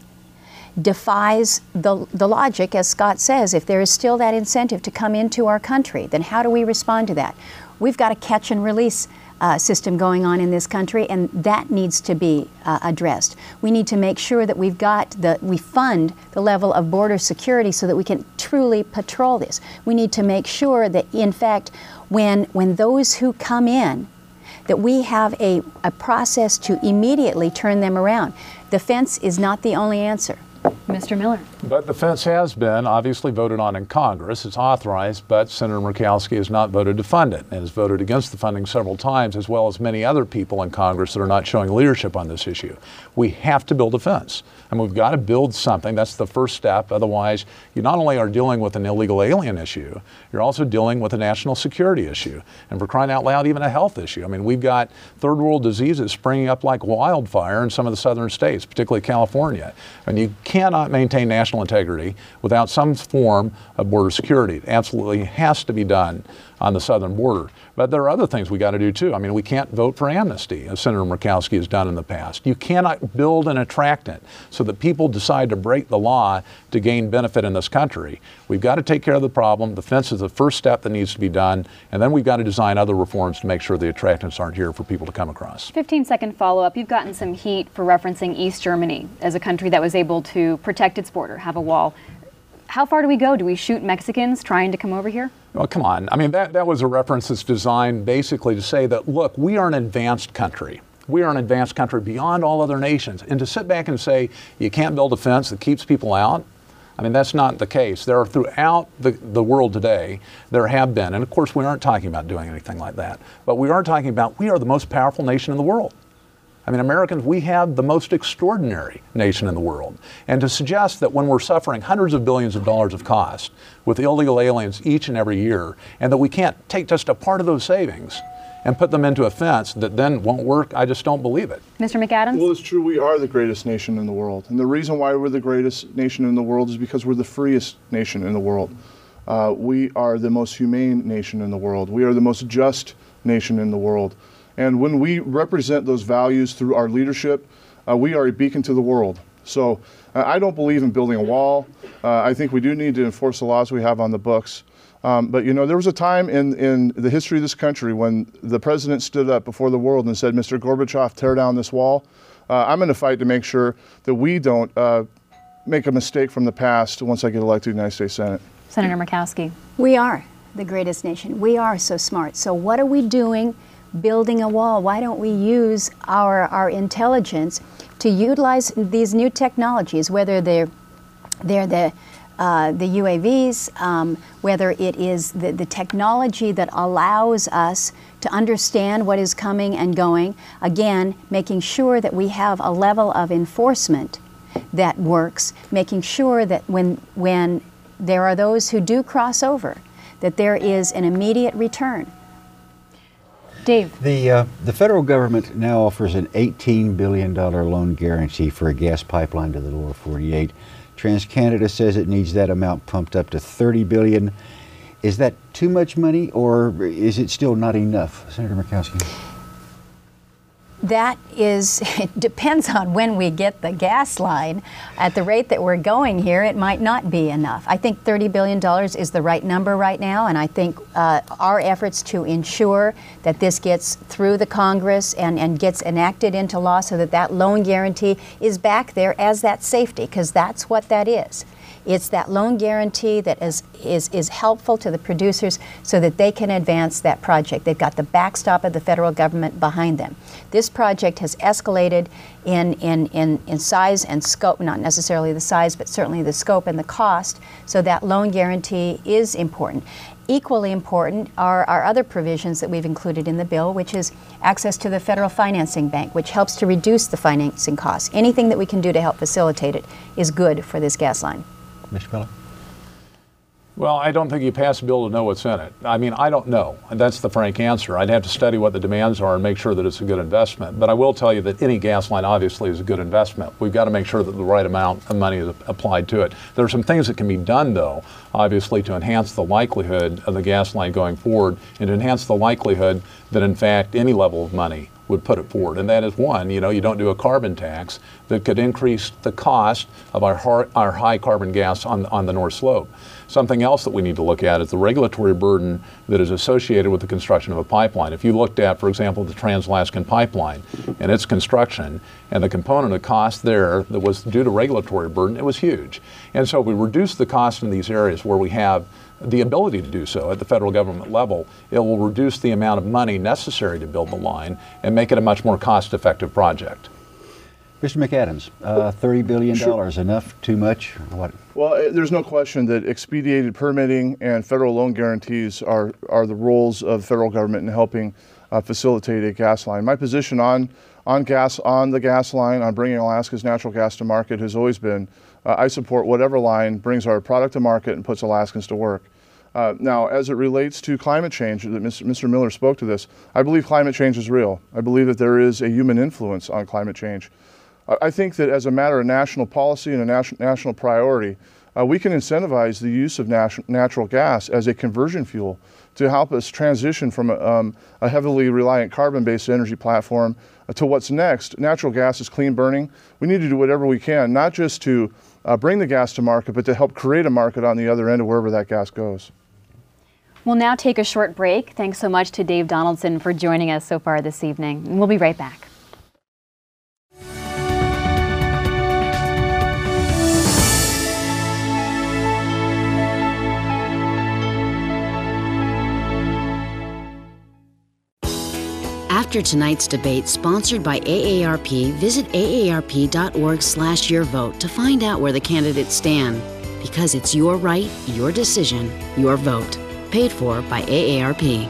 defies the, the logic, as Scott says. If there is still that incentive to come into our country, then how do we respond to that? We've got a catch and release uh, system going on in this country, and that needs to be uh, addressed. We need to make sure that we've got the, we fund the level of border security so that we can truly patrol this. We need to make sure that, in fact, when, when those who come in, that we have a, a process to immediately turn them around. The fence is not the only answer. Mister Miller. But the fence has been obviously voted on in Congress. It's authorized, but Senator Murkowski has not voted to fund it and has voted against the funding several times, as well as many other people in Congress that are not showing leadership on this issue. We have to build a fence. And we've got to build something. That's the first step. Otherwise, you not only are dealing with an illegal alien issue, you're also dealing with a national security issue. And for crying out loud, even a health issue. I mean, we've got third world diseases springing up like wildfire in some of the southern states, particularly California. And you cannot maintain national integrity without some form of border security. It absolutely has to be done on the southern border. But there are other things we got to do too. I mean, we can't vote for amnesty, as Senator Murkowski has done in the past. You cannot build an attractant so that people decide to break the law to gain benefit in this country. We've got to take care of the problem. The fence is the first step that needs to be done, and then we've got to design other reforms to make sure the attractants aren't here for people to come across. fifteen second follow-up. You've gotten some heat for referencing East Germany as a country that was able to protect its border, have a wall. How far do we go? Do we shoot Mexicans trying to come over here? Well, come on. I mean, that, that was a reference that's designed basically to say that, look, we are an advanced country. We are an advanced country beyond all other nations. And to sit back and say you can't build a fence that keeps people out, I mean, that's not the case. There are throughout the, the world today, there have been, and of course we aren't talking about doing anything like that, but we are talking about we are the most powerful nation in the world. I mean, Americans, we have the most extraordinary nation in the world. And to suggest that when we're suffering hundreds of billions of dollars of cost with illegal aliens each and every year, and that we can't take just a part of those savings and put them into a fence that then won't work, I just don't believe it. Mister McAdams? Well, it's true, we are the greatest nation in the world. And the reason why we're the greatest nation in the world is because we're the freest nation in the world. Uh, we are the most humane nation in the world. We are the most just nation in the world. And when we represent those values through our leadership, uh, we are a beacon to the world. So uh, I don't believe in building a wall. Uh, I think we do need to enforce the laws we have on the books. Um, but, you know, there was a time in, in the history of this country when the president stood up before the world and said, Mister Gorbachev, tear down this wall. Uh, I'm going to fight to make sure that we don't uh, make a mistake from the past once I get elected to the United States Senate. Senator Murkowski. We are the greatest nation. We are so smart. So what are we doing building a wall? Why don't we use our, our intelligence to utilize these new technologies, whether they're, they're the uh, the U A Vs, um, whether it is the, the technology that allows us to understand what is coming and going. Again, making sure that we have a level of enforcement that works, making sure that when, when there are those who do cross over, that there is an immediate return. Dave. The, uh, the federal government now offers an eighteen billion dollars loan guarantee for a gas pipeline to the lower forty-eight. TransCanada says it needs that amount pumped up to thirty billion dollars. Is that too much money, or is it still not enough? Senator Murkowski. That is, it depends on when we get the gas line. At the rate that we're going here, it might not be enough. I think thirty billion dollars is the right number right now, and I think uh, our efforts to ensure that this gets through the Congress and, and gets enacted into law so that that loan guarantee is back there as that safety, because that's what that is. It's that loan guarantee that is, is, is helpful to the producers so that they can advance that project. They've got the backstop of the federal government behind them. This project has escalated in, in, in, in size and scope, not necessarily the size, but certainly the scope and the cost, so that loan guarantee is important. Equally important are our other provisions that we've included in the bill, which is access to the Federal Financing Bank, which helps to reduce the financing costs. Anything that we can do to help facilitate it is good for this gas line. Mister Miller? Well, I don't think you pass a bill to know what's in it. I mean, I don't know, and that's the frank answer. I'd have to study what the demands are and make sure that it's a good investment. But I will tell you that any gas line obviously is a good investment. We've got to make sure that the right amount of money is applied to it. There are some things that can be done, though, obviously, to enhance the likelihood of the gas line going forward and to enhance the likelihood that, in fact, any level of money would put it forward. And that is one, you know, you don't do a carbon tax that could increase the cost of our, har- our high carbon gas on, on the North Slope. Something else that we need to look at is the regulatory burden that is associated with the construction of a pipeline. If you looked at, for example, the Trans-Alaskan Pipeline and its construction and the component of cost there that was due to regulatory burden, it was huge. And so if we reduce the cost in these areas where we have the ability to do so at the federal government level, it will reduce the amount of money necessary to build the line and make it a much more cost-effective project. Mister McAdams, uh, thirty billion dollars, sure. Enough, too much, what? Well, there's no question that expedited permitting and federal loan guarantees are, are the roles of the federal government in helping uh, facilitate a gas line. My position on, on gas, on the gas line, on bringing Alaska's natural gas to market has always been, uh, I support whatever line brings our product to market and puts Alaskans to work. Uh, now, as it relates to climate change, that Mister Miller spoke to this, I believe climate change is real. I believe that there is a human influence on climate change. I think that as a matter of national policy and a nat- national priority, uh, we can incentivize the use of nat- natural gas as a conversion fuel to help us transition from a, um, a heavily reliant carbon-based energy platform uh, to what's next. Natural gas is clean burning. We need to do whatever we can, not just to uh, bring the gas to market, but to help create a market on the other end of wherever that gas goes. We'll now take a short break. Thanks so much to Dave Donaldson for joining us so far this evening. We'll be right back. After tonight's debate, sponsored by A A R P, visit A A R P dot org slash your vote to find out where the candidates stand. Because it's your right, your decision, your vote. Paid for by A A R P.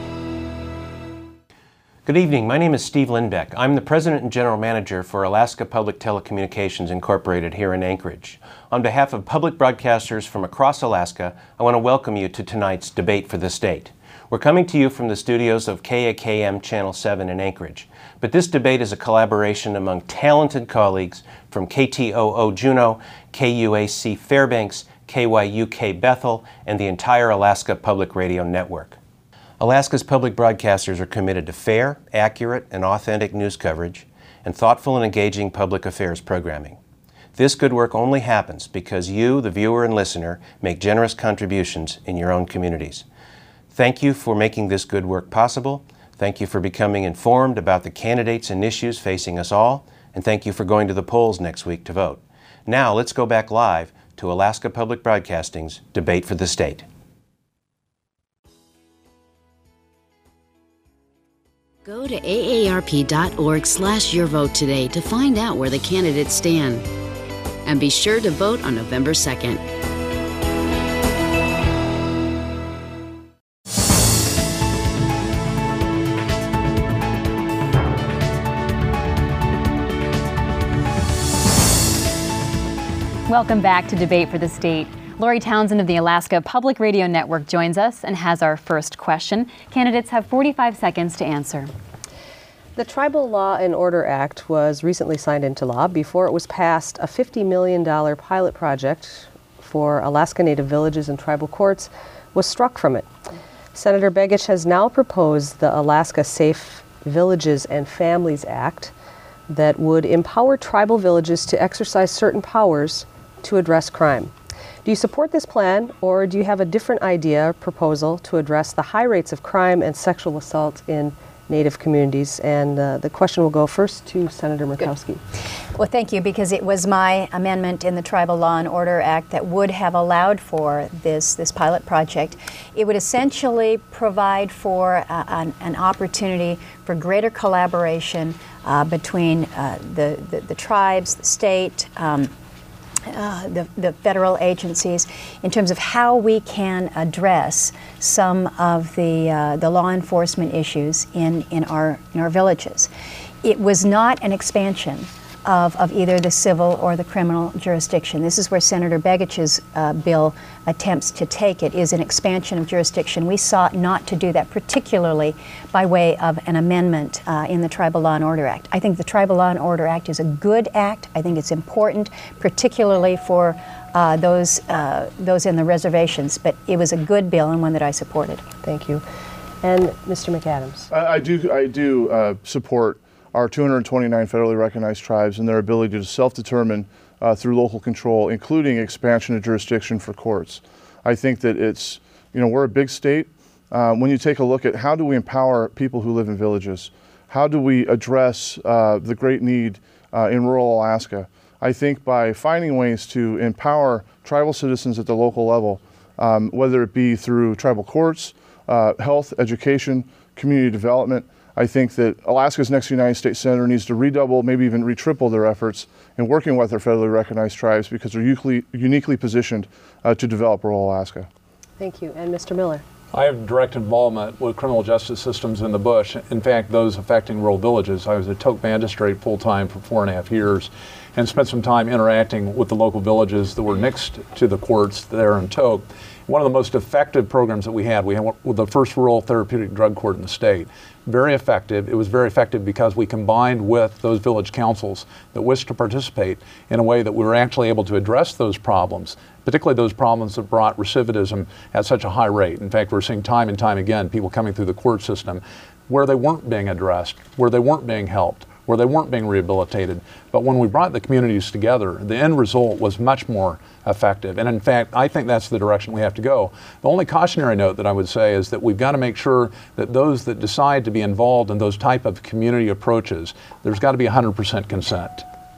Good evening. My name is Steve Lindbeck. I'm the President and General Manager for Alaska Public Telecommunications Incorporated here in Anchorage. On behalf of public broadcasters from across Alaska, I want to welcome you to tonight's Debate for the State. We're coming to you from the studios of K A K M Channel seven in Anchorage. But this debate is a collaboration among talented colleagues from K T O O Juneau, K U A C Fairbanks, K Y U K Bethel, and the entire Alaska Public Radio Network. Alaska's public broadcasters are committed to fair, accurate, and authentic news coverage and thoughtful and engaging public affairs programming. This good work only happens because you, the viewer and listener, make generous contributions in your own communities. Thank you for making this good work possible. Thank you for becoming informed about the candidates and issues facing us all. And thank you for going to the polls next week to vote. Now let's go back live to Alaska Public Broadcasting's Debate for the State. Go to A A R P dot org slash your vote today to find out where the candidates stand. And be sure to vote on November second. Welcome back to Debate for the State. Lori Townsend of the Alaska Public Radio Network joins us and has our first question. Candidates have forty-five seconds to answer. The Tribal Law and Order Act was recently signed into law. Before it was passed, a fifty million dollars pilot project for Alaska Native villages and tribal courts was struck from it. Senator Begich has now proposed the Alaska Safe Villages and Families Act that would empower tribal villages to exercise certain powers to address crime. Do you support this plan, or do you have a different idea or proposal to address the high rates of crime and sexual assault in Native communities? And uh, the question will go first to Senator Murkowski. Well, thank you, because it was my amendment in the Tribal Law and Order Act that would have allowed for this, this pilot project. It would essentially provide for uh, an, an opportunity for greater collaboration uh, between uh, the, the, the tribes, the state, um, Uh, the, the federal agencies, in terms of how we can address some of the, uh, the law enforcement issues in, in, our, in our villages. It was not an expansion of, of either the civil or the criminal jurisdiction. This is where Senator Begich's uh, bill attempts to take it, is an expansion of jurisdiction. We sought not to do that, particularly by way of an amendment uh, in the Tribal Law and Order Act. I think the Tribal Law and Order Act is a good act. I think it's important, particularly for uh, those, uh, those in the reservations, but it was a good bill and one that I supported. Thank you. And Mister McAdams. I, I do, I do uh, support our two hundred twenty-nine federally recognized tribes and their ability to self-determine uh, through local control, including expansion of jurisdiction for courts. I think that it's, you know, we're a big state. Uh, when you take a look at how do we empower people who live in villages, how do we address uh, the great need uh, in rural Alaska, I think by finding ways to empower tribal citizens at the local level, um, whether it be through tribal courts, uh, health, education, community development, I think that Alaska's next United States Senator needs to redouble, maybe even re-triple their efforts in working with their federally recognized tribes, because they're uniquely, uniquely positioned uh, to develop rural Alaska. Thank you. And Mister Miller. I have direct involvement with criminal justice systems in the bush. In fact, those affecting rural villages. I was a Tok magistrate full-time for four and a half years and spent some time interacting with the local villages that were next to the courts there in Tok. One of the most effective programs that we had, we had the first rural therapeutic drug court in the state. Very effective. It was very effective because we combined with those village councils that wished to participate in a way that we were actually able to address those problems, particularly those problems that brought recidivism at such a high rate. In fact, we're seeing time and time again people coming through the court system where they weren't being addressed, where they weren't being helped, where they weren't being rehabilitated. But when we brought the communities together, the end result was much more effective. And in fact, I think that's the direction we have to go. The only cautionary note that I would say is that we've got to make sure that those that decide to be involved in those type of community approaches, there's got to be one hundred percent consent.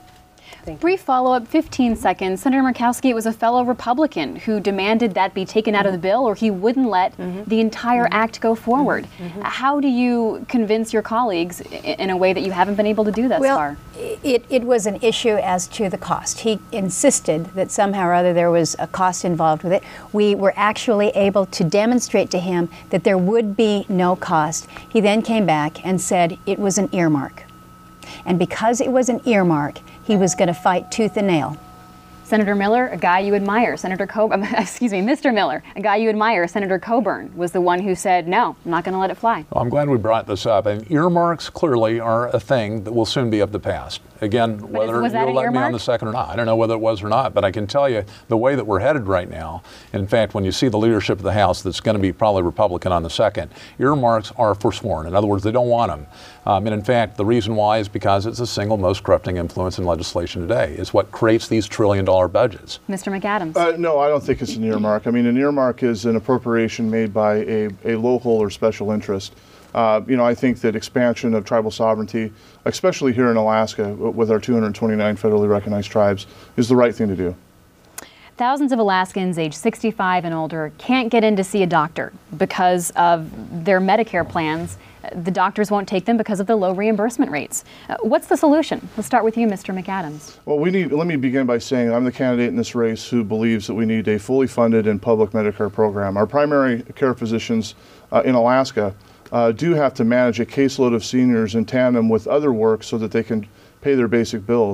Brief follow-up, fifteen seconds. Senator Murkowski, it was a fellow Republican who demanded that be taken out of the bill, or he wouldn't let mm-hmm. the entire mm-hmm. act go forward. Mm-hmm. How do you convince your colleagues in a way that you haven't been able to do thus well, far? It, it was an issue as to the cost. He insisted that somehow or other there was a cost involved with it. We were actually able to demonstrate to him that there would be no cost. He then came back and said it was an earmark. And because it was an earmark, he was going to fight tooth and nail. Senator Miller, a guy you admire, Senator Coburn, excuse me, Mister Miller, a guy you admire, Senator Coburn, was the one who said, no, I'm not going to let it fly. Well, I'm glad we brought this up. And earmarks clearly are a thing that will soon be of the past. Again, but whether is, you'll let earmark? me on the second or not, I don't know whether it was or not, but I can tell you the way that we're headed right now, in fact, when you see the leadership of the House that's going to be probably Republican on the second, earmarks are forsworn. In other words, they don't want them. Um, and in fact, the reason why is because it's the single most corrupting influence in legislation today. It's what creates these trillion dollar budgets. Mister McAdams. Uh, no, I don't think it's an earmark. I mean, an earmark is an appropriation made by a, a local or special interest. Uh, you know, I think that expansion of tribal sovereignty, especially here in Alaska with our two hundred twenty-nine federally recognized tribes, is the right thing to do. Thousands of Alaskans age sixty-five and older can't get in to see a doctor because of their Medicare plans. The doctors won't take them because of the low reimbursement rates. Uh, what's the solution? Let's start with you, Mister McAdams. Well, we need, let me begin by saying I'm the candidate in this race who believes that we need a fully funded and public Medicare program. Our primary care physicians uh, in Alaska uh, do have to manage a caseload of seniors in tandem with other work so that they can pay their basic bills.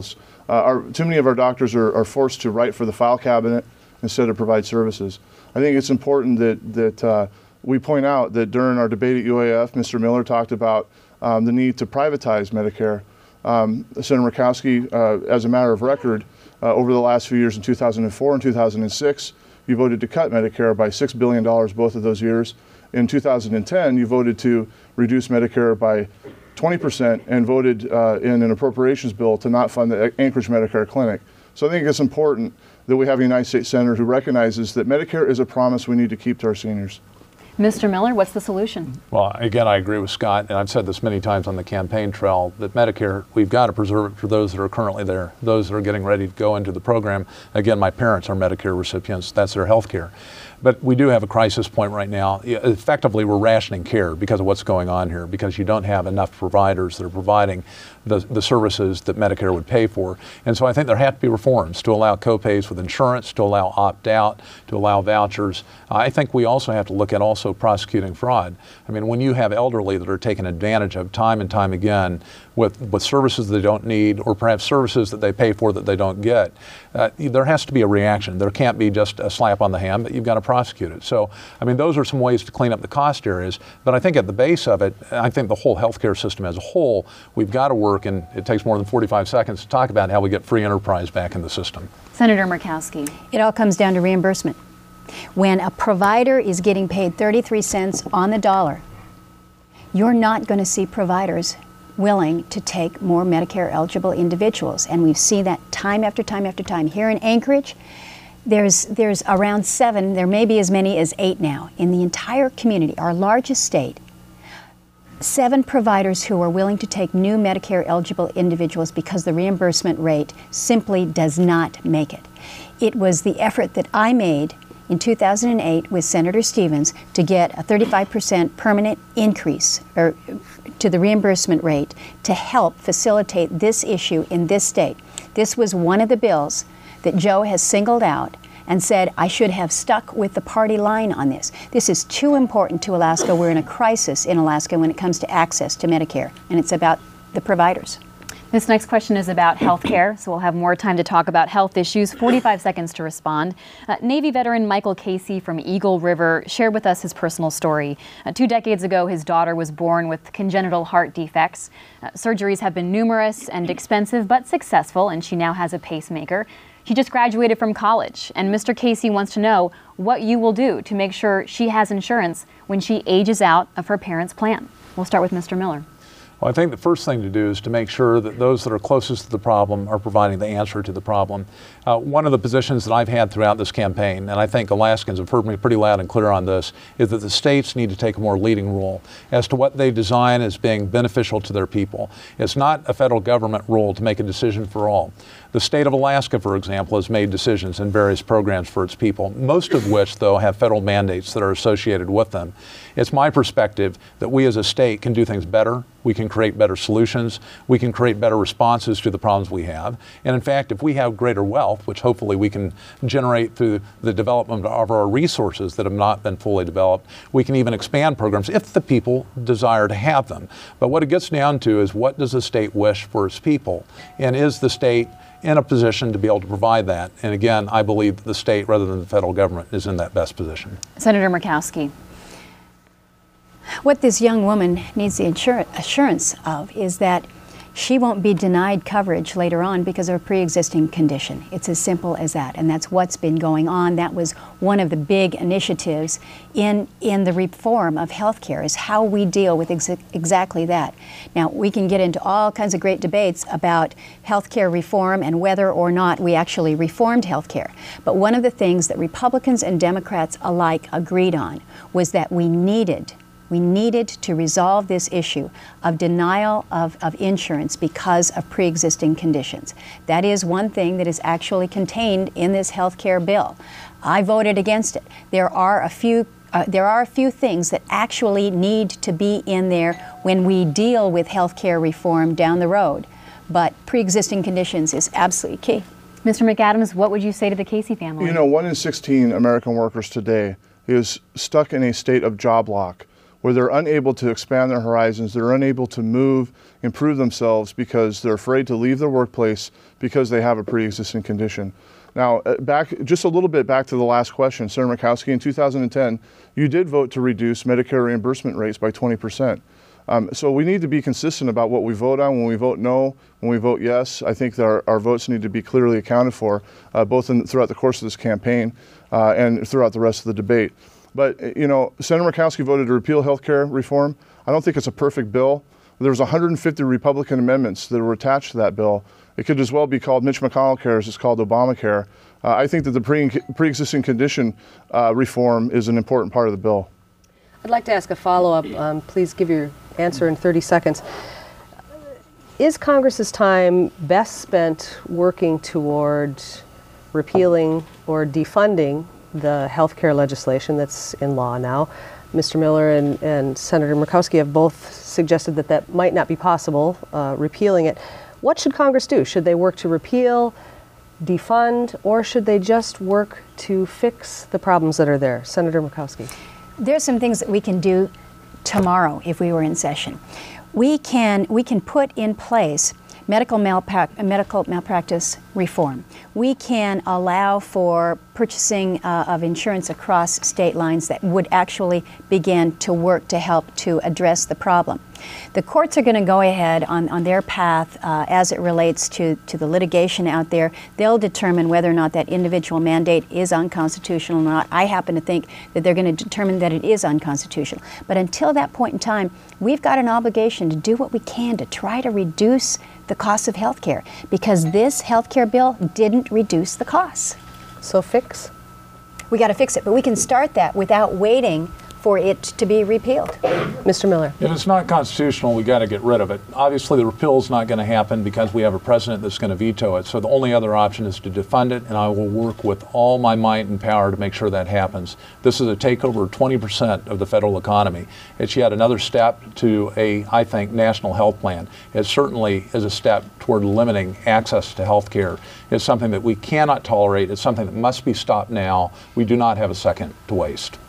uh, our, too many of our doctors are, are forced to write for the file cabinet instead of provide services. I think it's important that, that uh, we point out that during our debate at U A F, Mister Miller talked about um, the need to privatize Medicare. Um, Senator Murkowski, uh, as a matter of record, uh, over the last few years in two thousand four and two thousand six, you voted to cut Medicare by six billion dollars both of those years. In two thousand ten, you voted to reduce Medicare by twenty percent and voted uh, in an appropriations bill to not fund the Anchorage Medicare Clinic. So I think it's important that we have a United States Senator who recognizes that Medicare is a promise we need to keep to our seniors. Mister Miller, what's the solution? Well, again, I agree with Scott, and I've said this many times on the campaign trail, that Medicare, we've got to preserve it for those that are currently there, those that are getting ready to go into the program. Again, my parents are Medicare recipients. That's their health care. But we do have a crisis point right now. Effectively, we're rationing care because of what's going on here, because you don't have enough providers that are providing the, the services that Medicare would pay for. And so I think there have to be reforms to allow co-pays with insurance, to allow opt-out, to allow vouchers. I think we also have to look at also prosecuting fraud. I mean, when you have elderly that are taken advantage of time and time again with, with services they don't need, or perhaps services that they pay for that they don't get, uh, there has to be a reaction. There can't be just a slap on the hand, but you've got to prosecute it. So, I mean, those are some ways to clean up the cost areas, but I think at the base of it, I think the whole healthcare system as a whole, we've got to work, and it takes more than forty-five seconds to talk about how we get free enterprise back in the system. Senator Murkowski. It all comes down to reimbursement. When a provider is getting paid thirty-three cents on the dollar, you're not going to see providers willing to take more Medicare eligible individuals. And we've seen that time after time after time. Here in Anchorage, there's, there's around seven, there may be as many as eight now, in the entire community, our largest state, seven providers who are willing to take new Medicare eligible individuals because the reimbursement rate simply does not make it. It was the effort that I made in two thousand eight with Senator Stevens to get a thirty-five percent permanent increase or to the reimbursement rate to help facilitate this issue in this state. This was one of the bills that Joe has singled out and said, I should have stuck with the party line on this. This is too important to Alaska. We're in a crisis in Alaska when it comes to access to Medicare, and it's about the providers. This next question is about health care, so we'll have more time to talk about health issues. forty-five seconds to respond. Uh, Navy veteran Michael Casey from Eagle River shared with us his personal story. Uh, two decades ago, his daughter was born with congenital heart defects. Uh, surgeries have been numerous and expensive, but successful, and she now has a pacemaker. She just graduated from college, and Mister Casey wants to know what you will do to make sure she has insurance when she ages out of her parents' plan. We'll start with Mister Miller. Well, I think the first thing to do is to make sure that those that are closest to the problem are providing the answer to the problem. Uh, one of the positions that I've had throughout this campaign, and I think Alaskans have heard me pretty loud and clear on this, is that the states need to take a more leading role as to what they design as being beneficial to their people. It's not a federal government role to make a decision for all. The state of Alaska, for example, has made decisions in various programs for its people, most of which, though, have federal mandates that are associated with them. It's my perspective that we as a state can do things better. We can create better solutions. We can create better responses to the problems we have. And in fact, if we have greater wealth, which hopefully we can generate through the development of our resources that have not been fully developed, we can even expand programs if the people desire to have them. But what it gets down to is, what does the state wish for its people? And is the state in a position to be able to provide that? And again, I believe that the state, rather than the federal government, is in that best position. Senator Murkowski. What this young woman needs the assurance of is that she won't be denied coverage later on because of a pre-existing condition. It's as simple as that, and that's what's been going on. That was one of the big initiatives in, in the reform of health care, is how we deal with ex exactly that. Now, we can get into all kinds of great debates about health care reform and whether or not we actually reformed health care. But one of the things that Republicans and Democrats alike agreed on was that we needed We needed to resolve this issue of denial of, of insurance because of pre-existing conditions. That is one thing that is actually contained in this health care bill. I voted against it. There are a few uh, there are a few things that actually need to be in there when we deal with health care reform down the road. But pre-existing conditions is absolutely key. Mister McAdams, what would you say to the Casey family? You know, one in sixteen American workers today is stuck in a state of job lock, where they're unable to expand their horizons, they're unable to move, improve themselves because they're afraid to leave their workplace because they have a pre-existing condition. Now, back just a little bit back to the last question, Senator Murkowski, in two thousand ten, you did vote to reduce Medicare reimbursement rates by twenty percent. Um, so we need to be consistent about what we vote on. When we vote no, when we vote yes, I think that our, our votes need to be clearly accounted for, uh, both in, throughout the course of this campaign uh, and throughout the rest of the debate. But, you know, Senator Murkowski voted to repeal health care reform. I don't think it's a perfect bill. There was one hundred fifty Republican amendments that were attached to that bill. It could as well be called Mitch McConnell Care as it's called Obamacare. Uh, I think that the pre- pre-existing condition uh, reform is an important part of the bill. I'd like to ask a follow-up. Um, please give your answer in thirty seconds. Is Congress's time best spent working toward repealing or defunding the health care legislation that's in law now? Mister Miller and, and Senator Murkowski have both suggested that that might not be possible, uh, repealing it. What should Congress do? Should they work to repeal, defund, or should they just work to fix the problems that are there? Senator Murkowski. There's some things that we can do tomorrow if we were in session. We can, we can put in place medical, malprac- medical malpractice reform. We can allow for purchasing uh, of insurance across state lines that would actually begin to work to help to address the problem. The courts are going to go ahead on, on their path uh, as it relates to, to the litigation out there. They'll determine whether or not that individual mandate is unconstitutional or not. I happen to think that they're going to determine that it is unconstitutional. But until that point in time, we've got an obligation to do what we can to try to reduce the cost of health care, because this health care bill didn't reduce the costs. So fix? We got to fix it, but we can start that without waiting for it to be repealed. Mister Miller. If it's not constitutional, we got to get rid of it. Obviously, the repeal is not going to happen because we have a president that's going to veto it. So the only other option is to defund it, and I will work with all my might and power to make sure that happens. This is a takeover of twenty percent of the federal economy. It's yet another step to a, I think, national health plan. It certainly is a step toward limiting access to health care. It's something that we cannot tolerate. It's something that must be stopped now. We do not have a second to waste.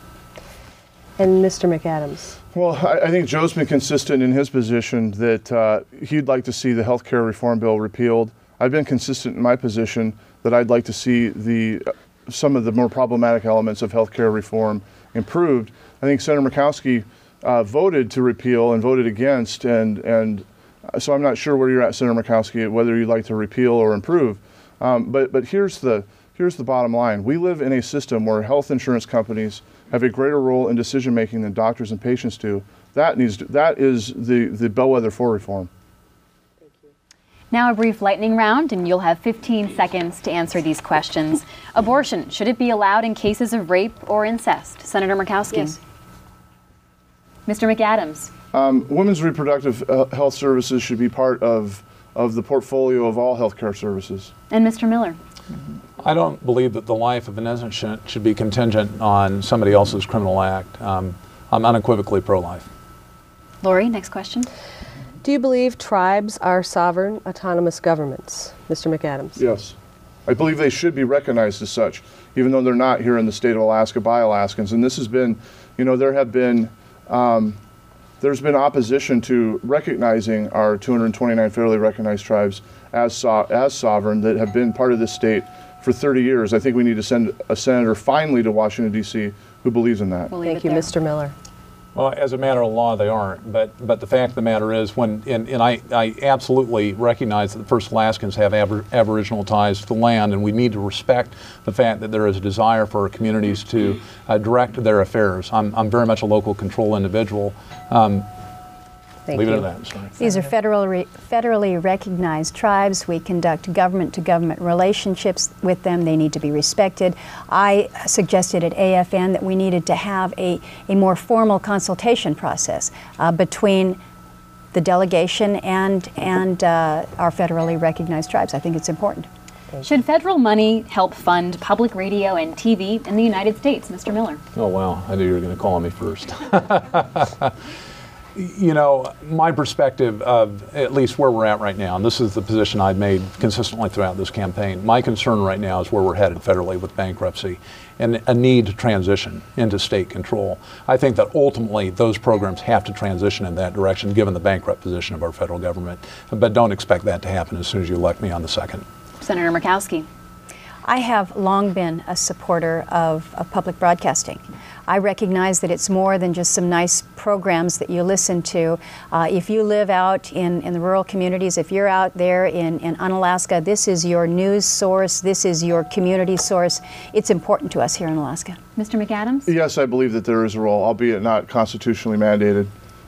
And Mister McAdams. Well, I, I think Joe's been consistent in his position that uh, he'd like to see the health care reform bill repealed. I've been consistent in my position that I'd like to see the uh, some of the more problematic elements of health care reform improved. I think Senator Murkowski uh, voted to repeal and voted against, and, and so I'm not sure where you're at, Senator Murkowski, whether you'd like to repeal or improve. Um, but but here's the, here's the bottom line. We live in a system where health insurance companies have a greater role in decision making than doctors and patients do. That needs to, that is the, the bellwether for reform. Thank you. Now a brief lightning round, and you'll have fifteen seconds to answer these questions. Abortion, should it be allowed in cases of rape or incest? Senator Murkowski. Yes. Mister McAdams. Um, women's reproductive uh, health services should be part of, of the portfolio of all healthcare services. And Mister Miller. I don't believe that the life of an innocent should be contingent on somebody else's criminal act. Um, I'm unequivocally pro-life. Lori, next question. Do you believe tribes are sovereign, autonomous governments? Mister McAdams. Yes. I believe they should be recognized as such, even though they're not here in the state of Alaska by Alaskans. And this has been, you know, there have been, um, there's been opposition to recognizing our two hundred twenty-nine federally recognized tribes as, so, as sovereign that have been part of this state for thirty years. I think we need to send a senator finally to Washington, D C who believes in that. We'll leave Thank it you, there. Mister Miller. Well, as a matter of law, they aren't. But but the fact of the matter is, when and, and I, I absolutely recognize that the First Alaskans have abor Aboriginal ties to the land, and we need to respect the fact that there is a desire for our communities to uh, direct their affairs. I'm, I'm very much a local control individual. Um, Thank leave you. it at that. Sorry. These are federally, federally recognized tribes. We conduct government-to-government relationships with them. They need to be respected. I suggested at A F N that we needed to have a, a more formal consultation process uh, between the delegation and, and uh, our federally recognized tribes. I think it's important. Should federal money help fund public radio and T V in the United States? Mister Miller. Oh, wow. I knew you were going to call on me first. You know, my perspective of at least where we're at right now, and this is the position I've made consistently throughout this campaign, my concern right now is where we're headed federally with bankruptcy and a need to transition into state control. I think that ultimately those programs have to transition in that direction given the bankrupt position of our federal government, but don't expect that to happen as soon as you elect me on the second. Senator Murkowski. I have long been a supporter of, of public broadcasting. I recognize that it's more than just some nice programs that you listen to. Uh, if you live out in, in the rural communities, if you're out there in, in Unalaska, this is your news source, this is your community source. It's important to us here in Alaska. Mister McAdams? Yes, I believe that there is a role, albeit not constitutionally mandated.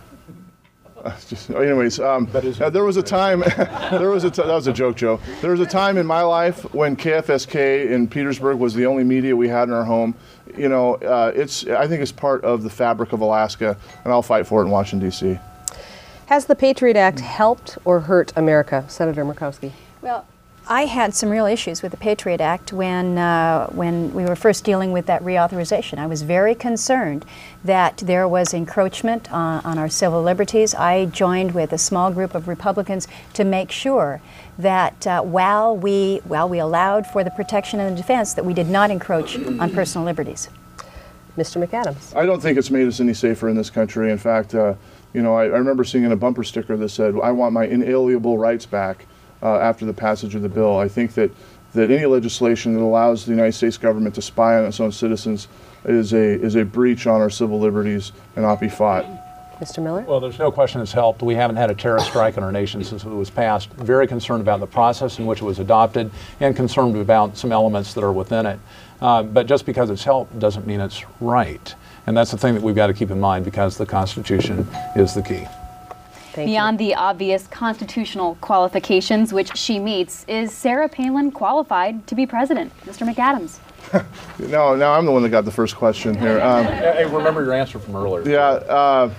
Uh, just, anyways, um, uh, there was a time, there was a t- that was a joke, Joe. There was a time in my life when K F S K in Petersburg was the only media we had in our home. You know, uh, it's, I think it's part of the fabric of Alaska, and I'll fight for it in Washington, D C. Has the Patriot Act helped or hurt America? Senator Murkowski. Well, I had some real issues with the Patriot Act when, uh, when we were first dealing with that reauthorization. I was very concerned that there was encroachment on, on our civil liberties. I joined with a small group of Republicans to make sure that uh, while, we, while we allowed for the protection and the defense, that we did not encroach on personal liberties. Mister McAdams. I don't think it's made us any safer in this country. In fact, uh, you know, I, I remember seeing a bumper sticker that said, "I want my inalienable rights back." Uh, after the passage of the bill. I think that, that any legislation that allows the United States government to spy on its own citizens is a, is a breach on our civil liberties and ought to be fought. Mister Miller? Well, there's no question it's helped. We haven't had a terrorist strike in our nation since it was passed. Very concerned about the process in which it was adopted and concerned about some elements that are within it. Uh, but just because it's helped doesn't mean it's right. And that's the thing that we've got to keep in mind because the Constitution is the key. Thank Beyond you. the obvious constitutional qualifications which she meets, is Sarah Palin qualified to be president? Mister McAdams. No, now I'm the one that got the first question here. Um, Hey, remember your answer from earlier. yeah, uh,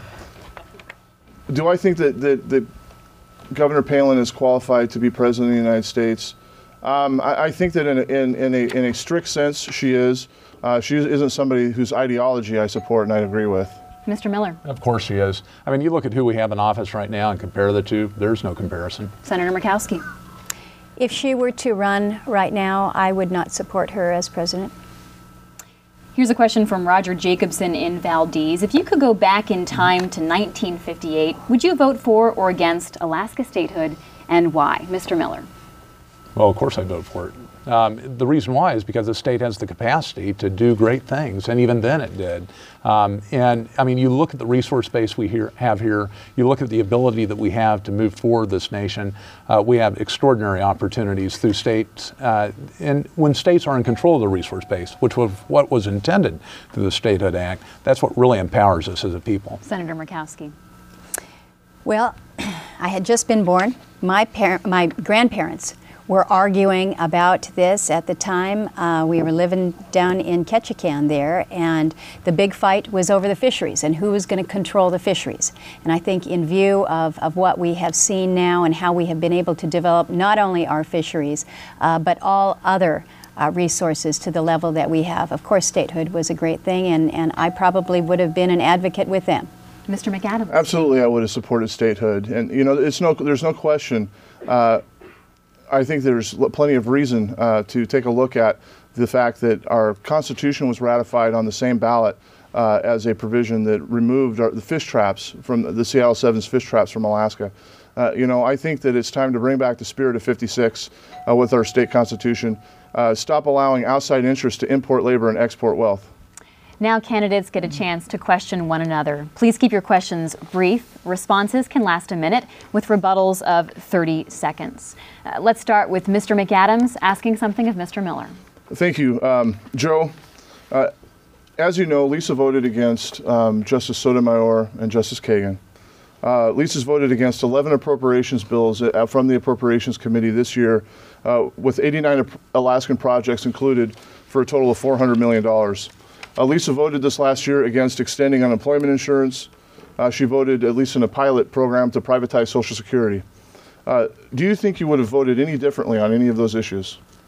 do I think that, that, that Governor Palin is qualified to be president of the United States? Um, I, I think that in a, in, in, a, in a strict sense, she is. Uh, she isn't somebody whose ideology I support and I agree with. Mister Miller. Of course she is. I mean, you look at who we have in office right now and compare the two, there's no comparison. Senator Murkowski. If she were to run right now, I would not support her as president. Here's a question from Roger Jacobson in Valdez. If you could go back in time to nineteen fifty-eight, would you vote for or against Alaska statehood and why? Mister Miller. Well, of course I'd vote for it. Um, the reason why is because the state has the capacity to do great things, and even then it did. Um, and I mean, you look at the resource base we here, have here, you look at the ability that we have to move forward this nation, uh, we have extraordinary opportunities through states. Uh, and when states are in control of the resource base, which was what was intended through the Statehood Act, that's what really empowers us as a people. Senator Murkowski. Well, I had just been born. My, par- my grandparents were arguing about this at the time. Uh, we were living down in Ketchikan there, and the big fight was over the fisheries and who was going to control the fisheries. And I think in view of, of what we have seen now and how we have been able to develop not only our fisheries, uh, but all other uh, resources to the level that we have, of course statehood was a great thing, and, and I probably would have been an advocate with them. Mister McAdams. Absolutely, I would have supported statehood. And, you know, it's no, there's no question. Uh, I think there's plenty of reason uh, to take a look at the fact that our Constitution was ratified on the same ballot uh, as a provision that removed our, the fish traps from the Seattle Sevens fish traps from Alaska. Uh, you know, I think that it's time to bring back the spirit of fifty-six uh, with our state constitution. Uh, stop allowing outside interests to import labor and export wealth. Now candidates get a chance to question one another. Please keep your questions brief. Responses can last a minute with rebuttals of thirty seconds. Uh, let's start with Mister McAdams asking something of Mister Miller. Thank you. Um, Joe, uh, as you know, Lisa voted against um, Justice Sotomayor and Justice Kagan. Uh, Lisa's voted against eleven appropriations bills uh, from the Appropriations Committee this year, uh, with eighty-nine Alaskan projects included for a total of four hundred million dollars. Uh, Lisa voted this last year against extending unemployment insurance. Uh, she voted, at least in a pilot program, to privatize Social Security. Uh, do you think you would have voted any differently on any of those issues?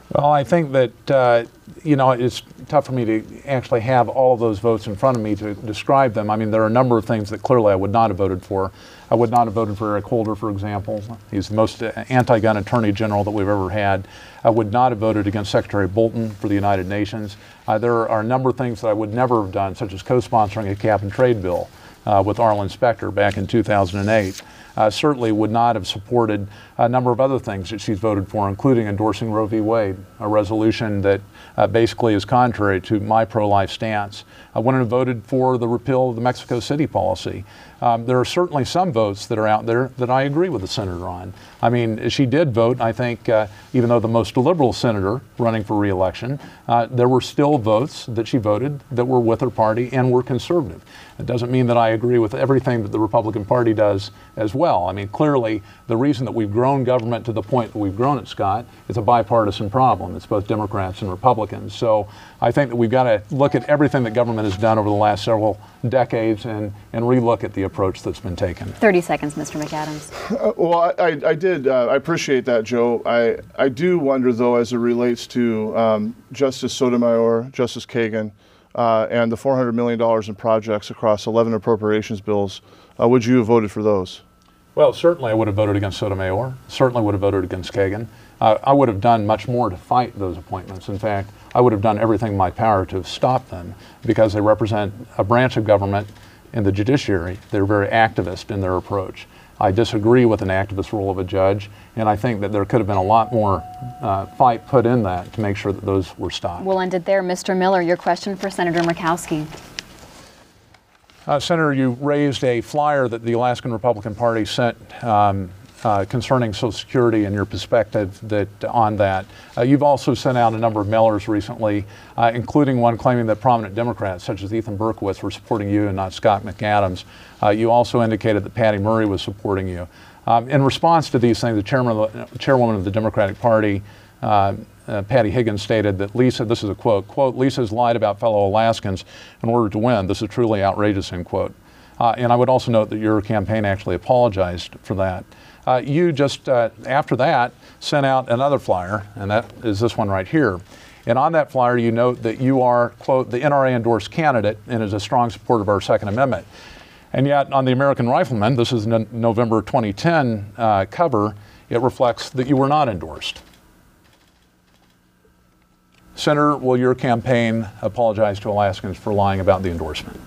Well, I think that, uh, you know, it's tough for me to actually have all of those votes in front of me to describe them. I mean, there are a number of things that clearly I would not have voted for. I would not have voted for Eric Holder, for example. He's the most anti-gun attorney general that we've ever had. I would not have voted against Secretary Bolton for the United Nations. Uh, there are a number of things that I would never have done, such as co-sponsoring a cap and trade bill uh, with Arlen Specter back in two thousand eight. Uh, certainly would not have supported a number of other things that she's voted for, including endorsing Roe v. Wade, a resolution that uh, basically is contrary to my pro-life stance. I wouldn't have voted for the repeal of the Mexico City policy. Um, there are certainly some votes that are out there that I agree with the senator on. I mean, she did vote, I think, uh, even though the most liberal senator running for re-election, uh, there were still votes that she voted that were with her party and were conservative. It doesn't mean that I agree with everything that the Republican Party does as well. I mean, clearly, the reason that we've grown government to the point that we've grown it, Scott, is a bipartisan problem. It's both Democrats and Republicans. So I think that we've got to look at everything that government has done over the last several decades and, and relook at the approach that's been taken. thirty seconds, Mister McAdams. Uh, well, I, I did. Uh, I appreciate that, Joe. I, I do wonder, though, as it relates to um, Justice Sotomayor, Justice Kagan, uh, and the four hundred million dollars in projects across eleven appropriations bills, uh, would you have voted for those? Well, certainly I would have voted against Sotomayor. Certainly would have voted against Kagan. Uh, I would have done much more to fight those appointments. In fact, I would have done everything in my power to have stopped them because they represent a branch of government in the judiciary. They're very activist in their approach. I disagree with an activist role of a judge, and I think that there could have been a lot more uh, fight put in that to make sure that those were stopped. We'll end it there. Mister Miller, your question for Senator Murkowski. Uh, Senator, you raised a flyer that the Alaskan Republican Party sent um, uh, concerning Social Security and your perspective that on that. Uh, you've also sent out a number of mailers recently, uh, including one claiming that prominent Democrats, such as Ethan Berkowitz, were supporting you and not Scott McAdams. Uh, you also indicated that Patty Murray was supporting you. Um, in response to these things, the, chairman of the chairwoman of the Democratic Party, uh, Uh, Patty Higgins, stated that Lisa, this is a quote, quote, Lisa's lied about fellow Alaskans in order to win. This is truly outrageous, end quote. Uh, and I would also note that your campaign actually apologized for that. Uh, you just, uh, after that, sent out another flyer, and that is this one right here. And on that flyer, you note that you are, quote, the N R A-endorsed candidate and is a strong supporter of our Second Amendment. And yet, on the American Rifleman, this is the November twenty ten uh, cover, it reflects that you were not endorsed. Senator, will your campaign apologize to Alaskans for lying about the endorsement?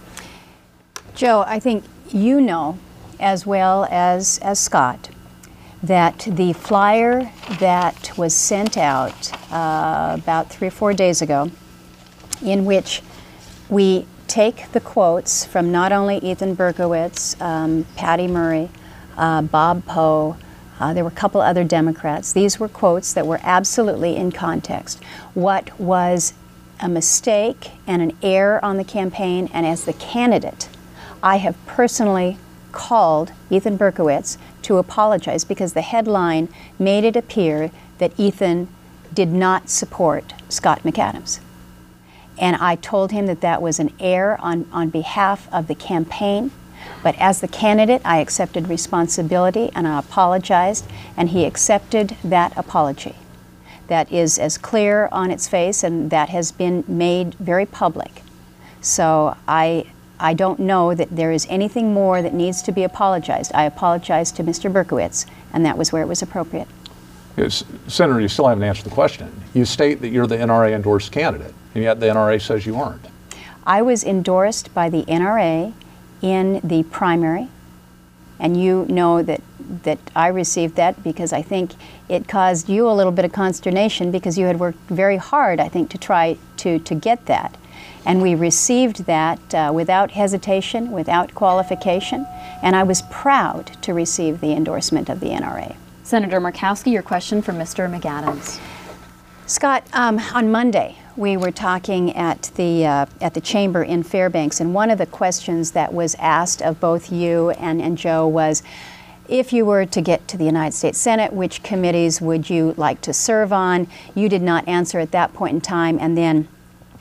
Joe, I think you know, as well as, as Scott, that the flyer that was sent out uh, about three or four days ago, in which we take the quotes from not only Ethan Berkowitz, um, Patty Murray, uh, Bob Poe, Uh, there were a couple other Democrats. These were quotes that were absolutely in context. What was a mistake and an error on the campaign, and as the candidate, I have personally called Ethan Berkowitz to apologize because the headline made it appear that Ethan did not support Scott McAdams. And I told him that that was an error on, on behalf of the campaign. But as the candidate, I accepted responsibility and I apologized, and he accepted that apology. That is as clear on its face, and that has been made very public. So I, I don't know that there is anything more that needs to be apologized. I apologized to Mister Berkowitz, and that was where it was appropriate. Yes, Senator, you still haven't answered the question. You state that you're the N R A-endorsed candidate, and yet the N R A says you aren't. I was endorsed by the N R A in the primary, and you know that that I received that because I think it caused you a little bit of consternation because you had worked very hard, I think, to try to, to get that. And we received that uh, without hesitation, without qualification, and I was proud to receive the endorsement of the N R A. Senator Murkowski, your question for Mister McAdams. Scott, um, on Monday, we were talking at the uh, at the chamber in Fairbanks, and one of the questions that was asked of both you and, and Joe was, if you were to get to the United States Senate, which committees would you like to serve on? You did not answer at that point in time, and then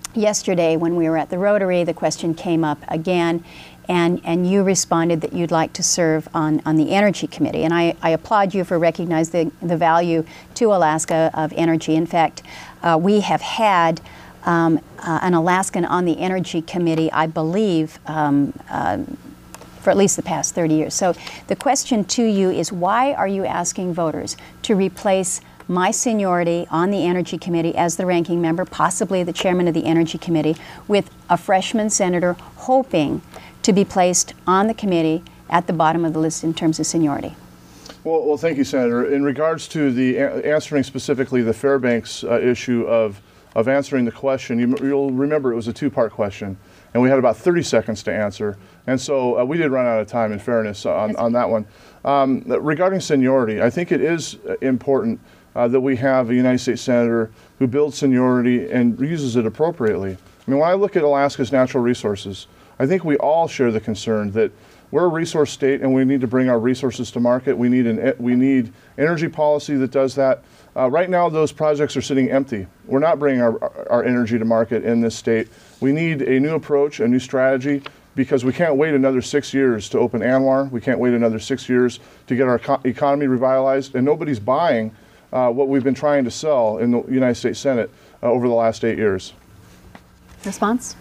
yesterday when we were at the Rotary, the question came up again, and, and you responded that you'd like to serve on, on the Energy Committee. And I, I applaud you for recognizing the, the value to Alaska of energy. In fact, uh, we have had um, uh, an Alaskan on the Energy Committee, I believe, um, uh, for at least the past thirty years. So the question to you is, why are you asking voters to replace my seniority on the Energy Committee as the ranking member, possibly the chairman of the Energy Committee, with a freshman senator hoping to be placed on the committee at the bottom of the list in terms of seniority? Well, well thank you, Senator. In regards to the a- answering specifically the Fairbanks uh, issue of, of answering the question, you, you'll remember it was a two-part question, and we had about thirty seconds to answer. And so uh, we did run out of time, in fairness, on, on that one. Um, regarding seniority, I think it is important uh, that we have a United States Senator who builds seniority and uses it appropriately. I mean, when I look at Alaska's natural resources, I think we all share the concern that we're a resource state and we need to bring our resources to market. We need an we need energy policy that does that. Uh, right now, those projects are sitting empty. We're not bringing our, our energy to market in this state. We need a new approach, a new strategy, because we can't wait another six years to open ANWR. We can't wait another six years to get our co- economy revitalized, and nobody's buying uh, what we've been trying to sell in the United States Senate uh, over the last eight years. Response?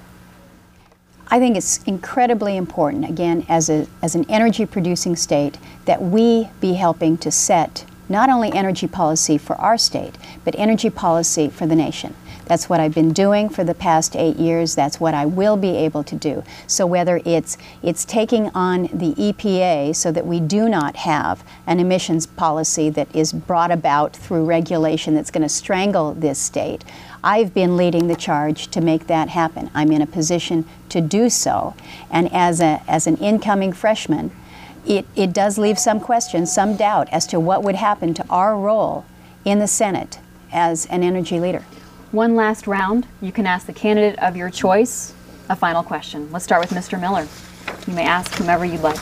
I think it's incredibly important, again, as, a, as an energy producing state, that we be helping to set not only energy policy for our state, but energy policy for the nation. That's what I've been doing for the past eight years. That's what I will be able to do. So whether it's it's taking on the E P A so that we do not have an emissions policy that is brought about through regulation that's going to strangle this state, I've been leading the charge to make that happen. I'm in a position to do so. And as a as an incoming freshman, it, it does leave some questions, some doubt as to what would happen to our role in the Senate as an energy leader. One last round. You can ask the candidate of your choice a final question. Let's start with Mister Miller. You may ask whomever you'd like.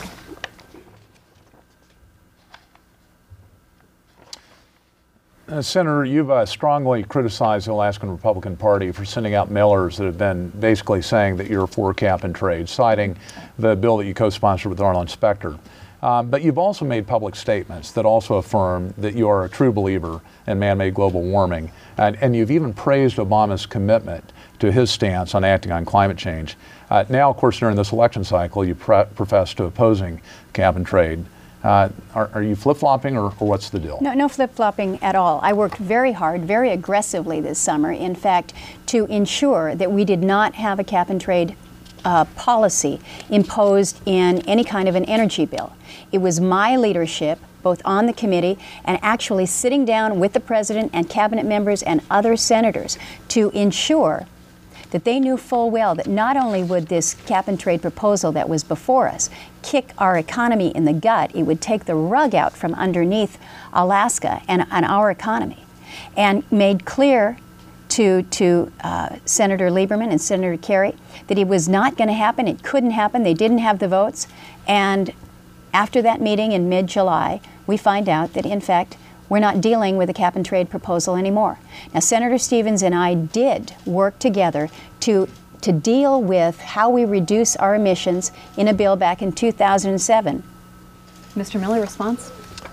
Uh, Senator, you've uh, strongly criticized the Alaskan Republican Party for sending out mailers that have been basically saying that you're for cap and trade, citing the bill that you co-sponsored with Arlen Specter. Um, but you've also made public statements that also affirm that you are a true believer in man-made global warming. And, and you've even praised Obama's commitment to his stance on acting on climate change. Uh, now, of course, during this election cycle, you pre- profess to opposing cap and trade. Uh, are, are you flip-flopping, or, or what's the deal? No, no flip-flopping at all. I worked very hard, very aggressively this summer, in fact, to ensure that we did not have a cap and trade uh, policy imposed in any kind of an energy bill. It was my leadership, both on the committee and actually sitting down with the president and cabinet members and other senators to ensure that they knew full well that not only would this cap and trade proposal that was before us kick our economy in the gut, it would take the rug out from underneath Alaska and, and our economy. And made clear to, to uh, Senator Lieberman and Senator Kerry that it was not going to happen, it couldn't happen, they didn't have the votes. And after that meeting in mid-July, we find out that, in fact, we're not dealing with a cap and trade proposal anymore. Now, Senator Stevens and I did work together to, to deal with how we reduce our emissions in a bill back in two thousand seven. Mister Miller, response?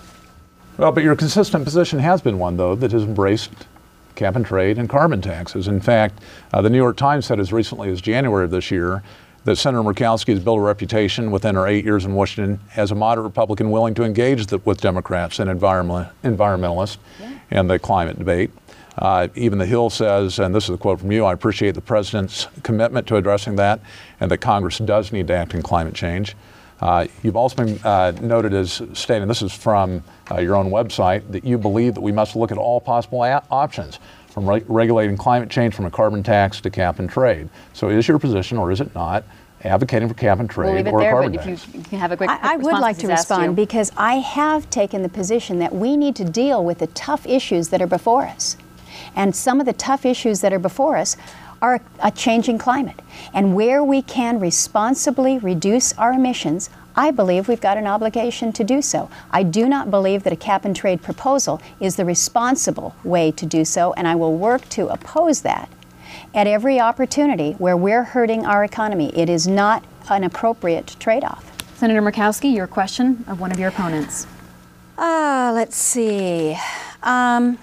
Well, but your consistent position has been one, though, that has embraced cap and trade and carbon taxes. In fact, uh, the New York Times said as recently as January of this year that Senator Murkowski has built a reputation within her eight years in Washington as a moderate Republican willing to engage the, with Democrats and environment, environmentalists yeah. in the climate debate. Uh, even The Hill says, and this is a quote from you, I appreciate the president's commitment to addressing that and that Congress does need to act in climate change. Uh, you've also been uh, noted as stating, this is from uh, your own website, that you believe that we must look at all possible a- options from re- regulating climate change from a carbon tax to cap and trade. So is your position, or is it not, advocating for cap and trade we'll leave it or there, a carbon but tax? If you can have a quick, quick I, I would like to respond you. because I have taken the position that we need to deal with the tough issues that are before us. And some of the tough issues that are before us are a changing climate. And where we can responsibly reduce our emissions, I believe we've got an obligation to do so. I do not believe that a cap and trade proposal is the responsible way to do so, and I will work to oppose that. at every opportunity where we're hurting our economy. It is not an appropriate trade-off. Senator Murkowski, your question of one of your opponents. Uh, let's see. Um,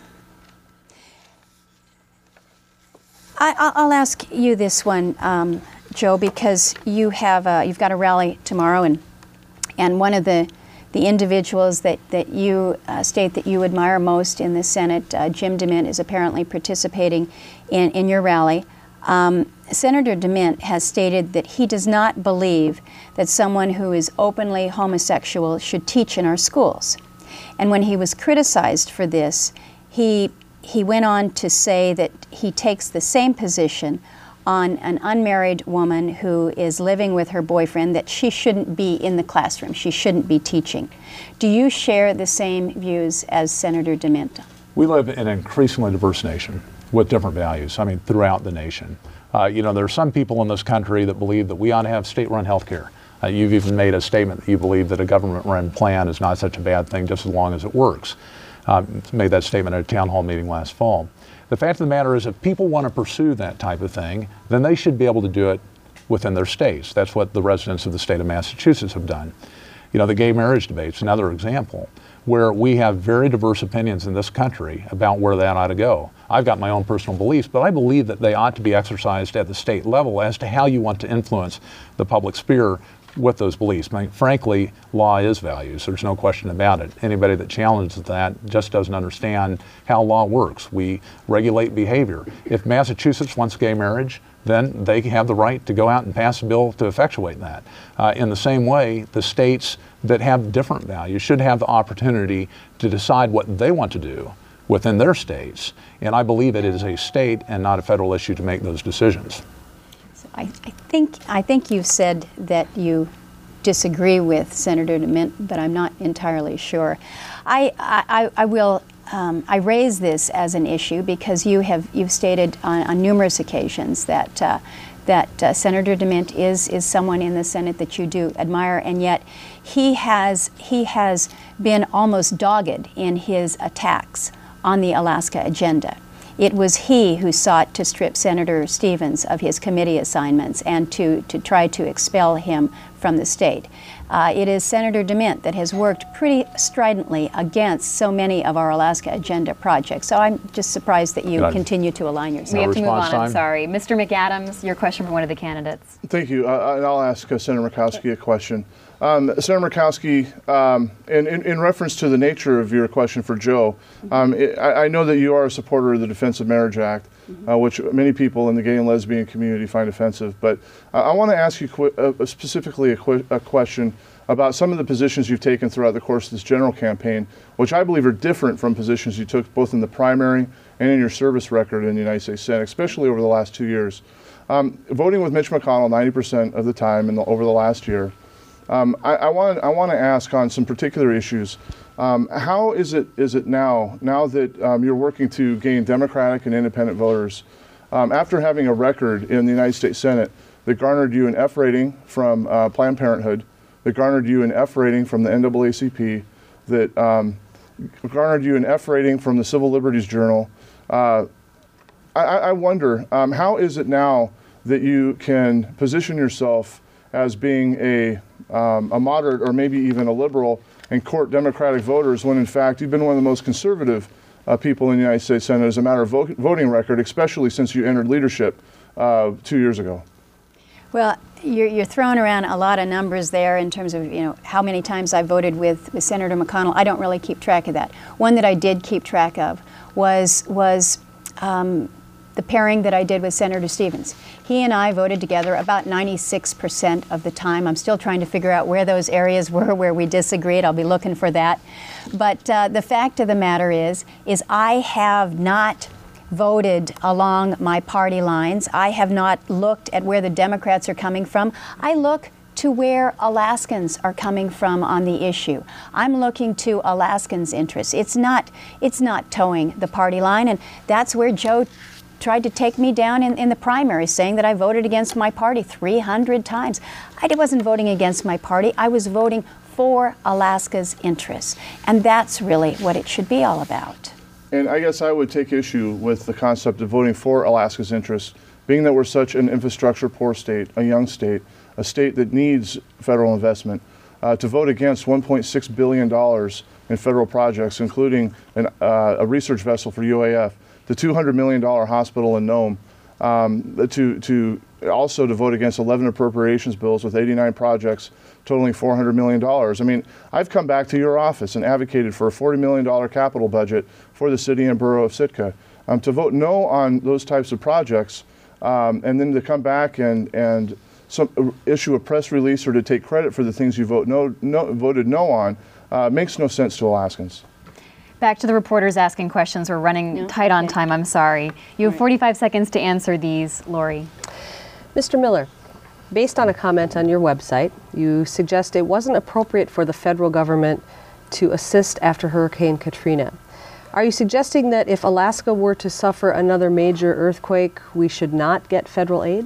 I, I'll ask you this one, um, Joe, because you have a, you've got a rally tomorrow, and and one of the the individuals that that you uh, state that you admire most in the Senate, uh, Jim DeMint, is apparently participating in in your rally. Um, Senator DeMint has stated that he does not believe that someone who is openly homosexual should teach in our schools. And when he was criticized for this, he he went on to say that he takes the same position on an unmarried woman who is living with her boyfriend, that she shouldn't be in the classroom, she shouldn't be teaching. Do you share the same views as Senator DeMint? We live in an increasingly diverse nation with different values, I mean, throughout the nation. Uh, you know, there are some people in this country that believe that we ought to have state-run health care. Uh, you've even made a statement that you believe that a government-run plan is not such a bad thing just as long as it works. Um, made that statement at a town hall meeting last fall. The fact of the matter is, if people want to pursue that type of thing, then they should be able to do it within their states. That's what the residents of the state of Massachusetts have done. You know, the gay marriage debate's another example where we have very diverse opinions in this country about where that ought to go. I've got my own personal beliefs, but I believe that they ought to be exercised at the state level as to how you want to influence the public sphere with those beliefs. I mean, frankly, law is values. There's no question about it. Anybody that challenges that just doesn't understand how law works. We regulate behavior. If Massachusetts wants gay marriage, then they have the right to go out and pass a bill to effectuate that. Uh, in the same way, the states that have different values should have the opportunity to decide what they want to do within their states. And I believe it is a state and not a federal issue to make those decisions. I, I think I think you've said that you disagree with Senator DeMint, but I'm not entirely sure. I I, I will um, I raise this as an issue because you have you've stated on, on numerous occasions that uh, that uh, Senator DeMint is is someone in the Senate that you do admire, and yet he has he has been almost dogged in his attacks on the Alaska agenda. It was he who sought to strip Senator Stevens of his committee assignments and to, to try to expel him from the state. Uh, it is Senator DeMint that has worked pretty stridently against so many of our Alaska agenda projects. So I'm just surprised that you continue to align yourself. We have to move on, time? I'm sorry. Mister McAdams, your question for one of the candidates. Thank you. Uh, and I'll ask uh, Senator Murkowski a question. Um, Senator Murkowski, um, in, in, in reference to the nature of your question for Joe, um, it, I, I know that you are a supporter of the Defense of Marriage Act, uh, which many people in the gay and lesbian community find offensive. But uh, I want to ask you qu- uh, specifically a, qu- a question about some of the positions you've taken throughout the course of this general campaign, which I believe are different from positions you took both in the primary and in your service record in the United States Senate, especially over the last two years. Um, voting with Mitch McConnell ninety percent of the time in the, over the last year, Um, I, I want I want to ask on some particular issues. Um, how is it is it now now that um, you're working to gain Democratic and independent voters, um, after having a record in the United States Senate that garnered you an F rating from uh, Planned Parenthood, that garnered you an F rating from the N double A C P, that um, garnered you an F rating from the Civil Liberties Journal? Uh, I, I wonder um, how is it now that you can position yourself as being a Um, a moderate or maybe even a liberal and court Democratic voters when in fact you've been one of the most conservative uh, people in the United States Senate as a matter of vo- voting record, especially since you entered leadership uh, two years ago? Well, you're, you're throwing around a lot of numbers there in terms of, you know, how many times I voted with, with Senator McConnell. I don't really keep track of that. One that I did keep track of was was um, the pairing that I did with Senator Stevens. He and I voted together about ninety-six percent of the time. I'm still trying to figure out where those areas were where we disagreed. I'll be looking for that. But uh, the fact of the matter is, is I have not voted along my party lines. I have not looked at where the Democrats are coming from. I look to where Alaskans are coming from on the issue. I'm looking to Alaskans' interests. It's not, it's not towing the party line, and that's where Joe tried to take me down in, in the primary, saying that I voted against my party three hundred times. I wasn't voting against my party. I was voting for Alaska's interests. And that's really what it should be all about. And I guess I would take issue with the concept of voting for Alaska's interests, being that we're such an infrastructure poor state, a young state, a state that needs federal investment. Uh, to vote against one point six billion dollars in federal projects, including an, uh, a research vessel for U A F, the two hundred million dollars hospital in Nome, um, to, to also to vote against eleven appropriations bills with eighty-nine projects totaling four hundred million dollars. I mean, I've come back to your office and advocated for a forty million dollars capital budget for the city and borough of Sitka. Um, to vote no on those types of projects, um, and then to come back and, and some, uh, issue a press release or to take credit for the things you vote no, no, voted no on uh, makes no sense to Alaskans. Back to the reporters asking questions. We're running No, tight on okay. time. I'm sorry. You have Right. forty-five seconds to answer these, Lori. Mister Miller, based on a comment on your website, you suggest it wasn't appropriate for the federal government to assist after Hurricane Katrina. Are you suggesting that if Alaska were to suffer another major earthquake, we should not get federal aid?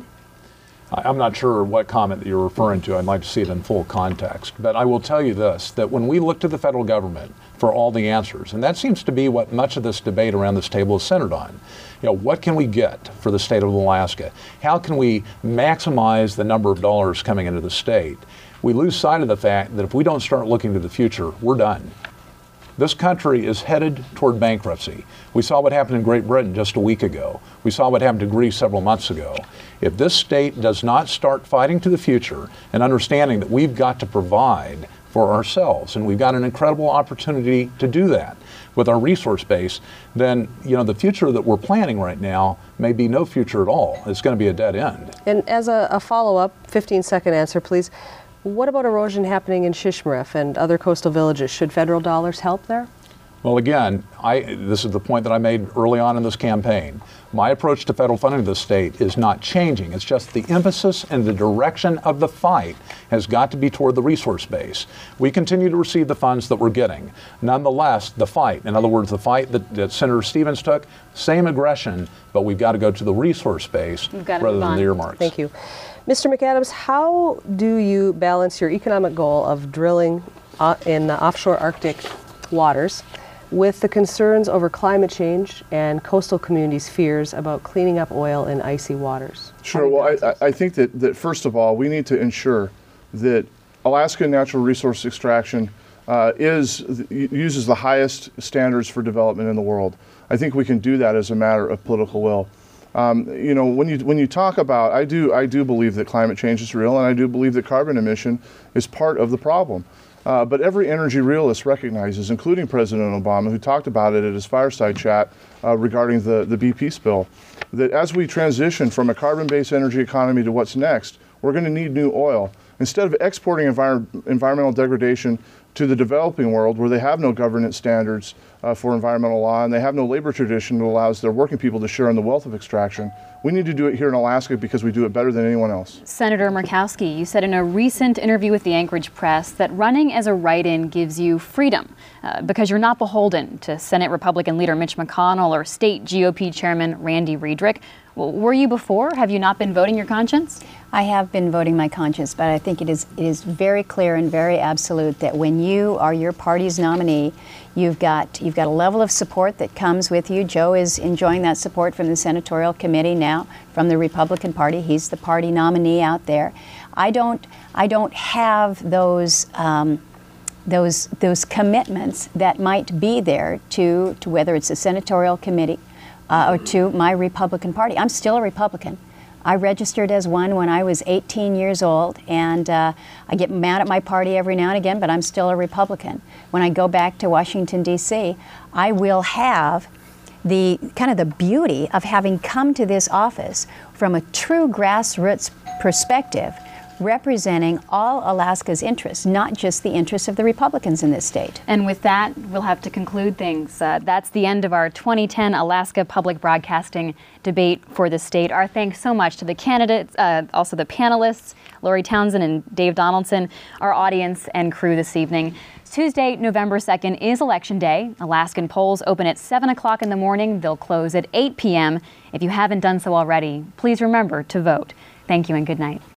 I'm not sure what comment that you're referring to. I'd like to see it in full context. But I will tell you this, that when we look to the federal government for all the answers, and that seems to be what much of this debate around this table is centered on, you know, what can we get for the state of Alaska? How can we maximize the number of dollars coming into the state? We lose sight of the fact that if we don't start looking to the future, we're done. This country is headed toward bankruptcy. We saw what happened in Great Britain just a week ago. We saw what happened to Greece several months ago. If this state does not start fighting to the future and understanding that we've got to provide for ourselves, and we've got an incredible opportunity to do that with our resource base, then you know the future that we're planning right now may be no future at all. It's going to be a dead end. And as a, a follow-up, fifteen second answer, please. What about erosion happening in Shishmaref and other coastal villages? Should federal dollars help there? Well, again, I, this is the point that I made early on in this campaign. My approach to federal funding of the state is not changing. It's just the emphasis and the direction of the fight has got to be toward the resource base. We continue to receive the funds that we're getting. Nonetheless, the fight, in other words, the fight that, that Senator Stevens took, same aggression, but we've got to go to the resource base rather than the earmarks. Thank you. Mister McAdams, how do you balance your economic goal of drilling uh, in the offshore Arctic waters with the concerns over climate change and coastal communities' fears about cleaning up oil in icy waters? Sure. Well, I, I think that, that first of all, we need to ensure that Alaska natural resource extraction uh, is uses the highest standards for development in the world. I think we can do that as a matter of political will. Um, you know, when you when you talk about, I do I do believe that climate change is real, and I do believe that carbon emission is part of the problem. Uh, but every energy realist recognizes, including President Obama, who talked about it at his fireside chat uh, regarding the, the B P spill, that as we transition from a carbon-based energy economy to what's next, we're going to need new oil. Instead of exporting envir environmental degradation to the developing world, where they have no governance standards uh, for environmental law and they have no labor tradition that allows their working people to share in the wealth of extraction, we need to do it here in Alaska because we do it better than anyone else. Senator Murkowski, you said in a recent interview with the Anchorage Press that running as a write-in gives you freedom uh, because you're not beholden to Senate Republican leader Mitch McConnell or state G O P chairman Randy Riedrich. Well, were you before? Have you not been voting your conscience? I have been voting my conscience, but I think it is it is very clear and very absolute that when you are your party's nominee, you've got you've got a level of support that comes with you. Joe is enjoying that support from the senatorial committee now, from the Republican Party. He's the party nominee out there. I don't I don't have those um, those those commitments that might be there to to whether it's the senatorial committee uh, or to my Republican Party. I'm still a Republican. I registered as one when I was eighteen years old, and uh, I get mad at my party every now and again, but I'm still a Republican. When I go back to Washington, D C, I will have the kind of the beauty of having come to this office from a true grassroots perspective, representing all Alaska's interests, not just the interests of the Republicans in this state. And with that, we'll have to conclude things. Uh, that's the end of our twenty ten Alaska Public Broadcasting debate for the state. Our thanks so much to the candidates, uh, also the panelists, Lori Townsend and Dave Donaldson, our audience and crew this evening. Tuesday, November second is Election Day. Alaskan polls open at seven o'clock in the morning. They'll close at eight p m If you haven't done so already, please remember to vote. Thank you and good night.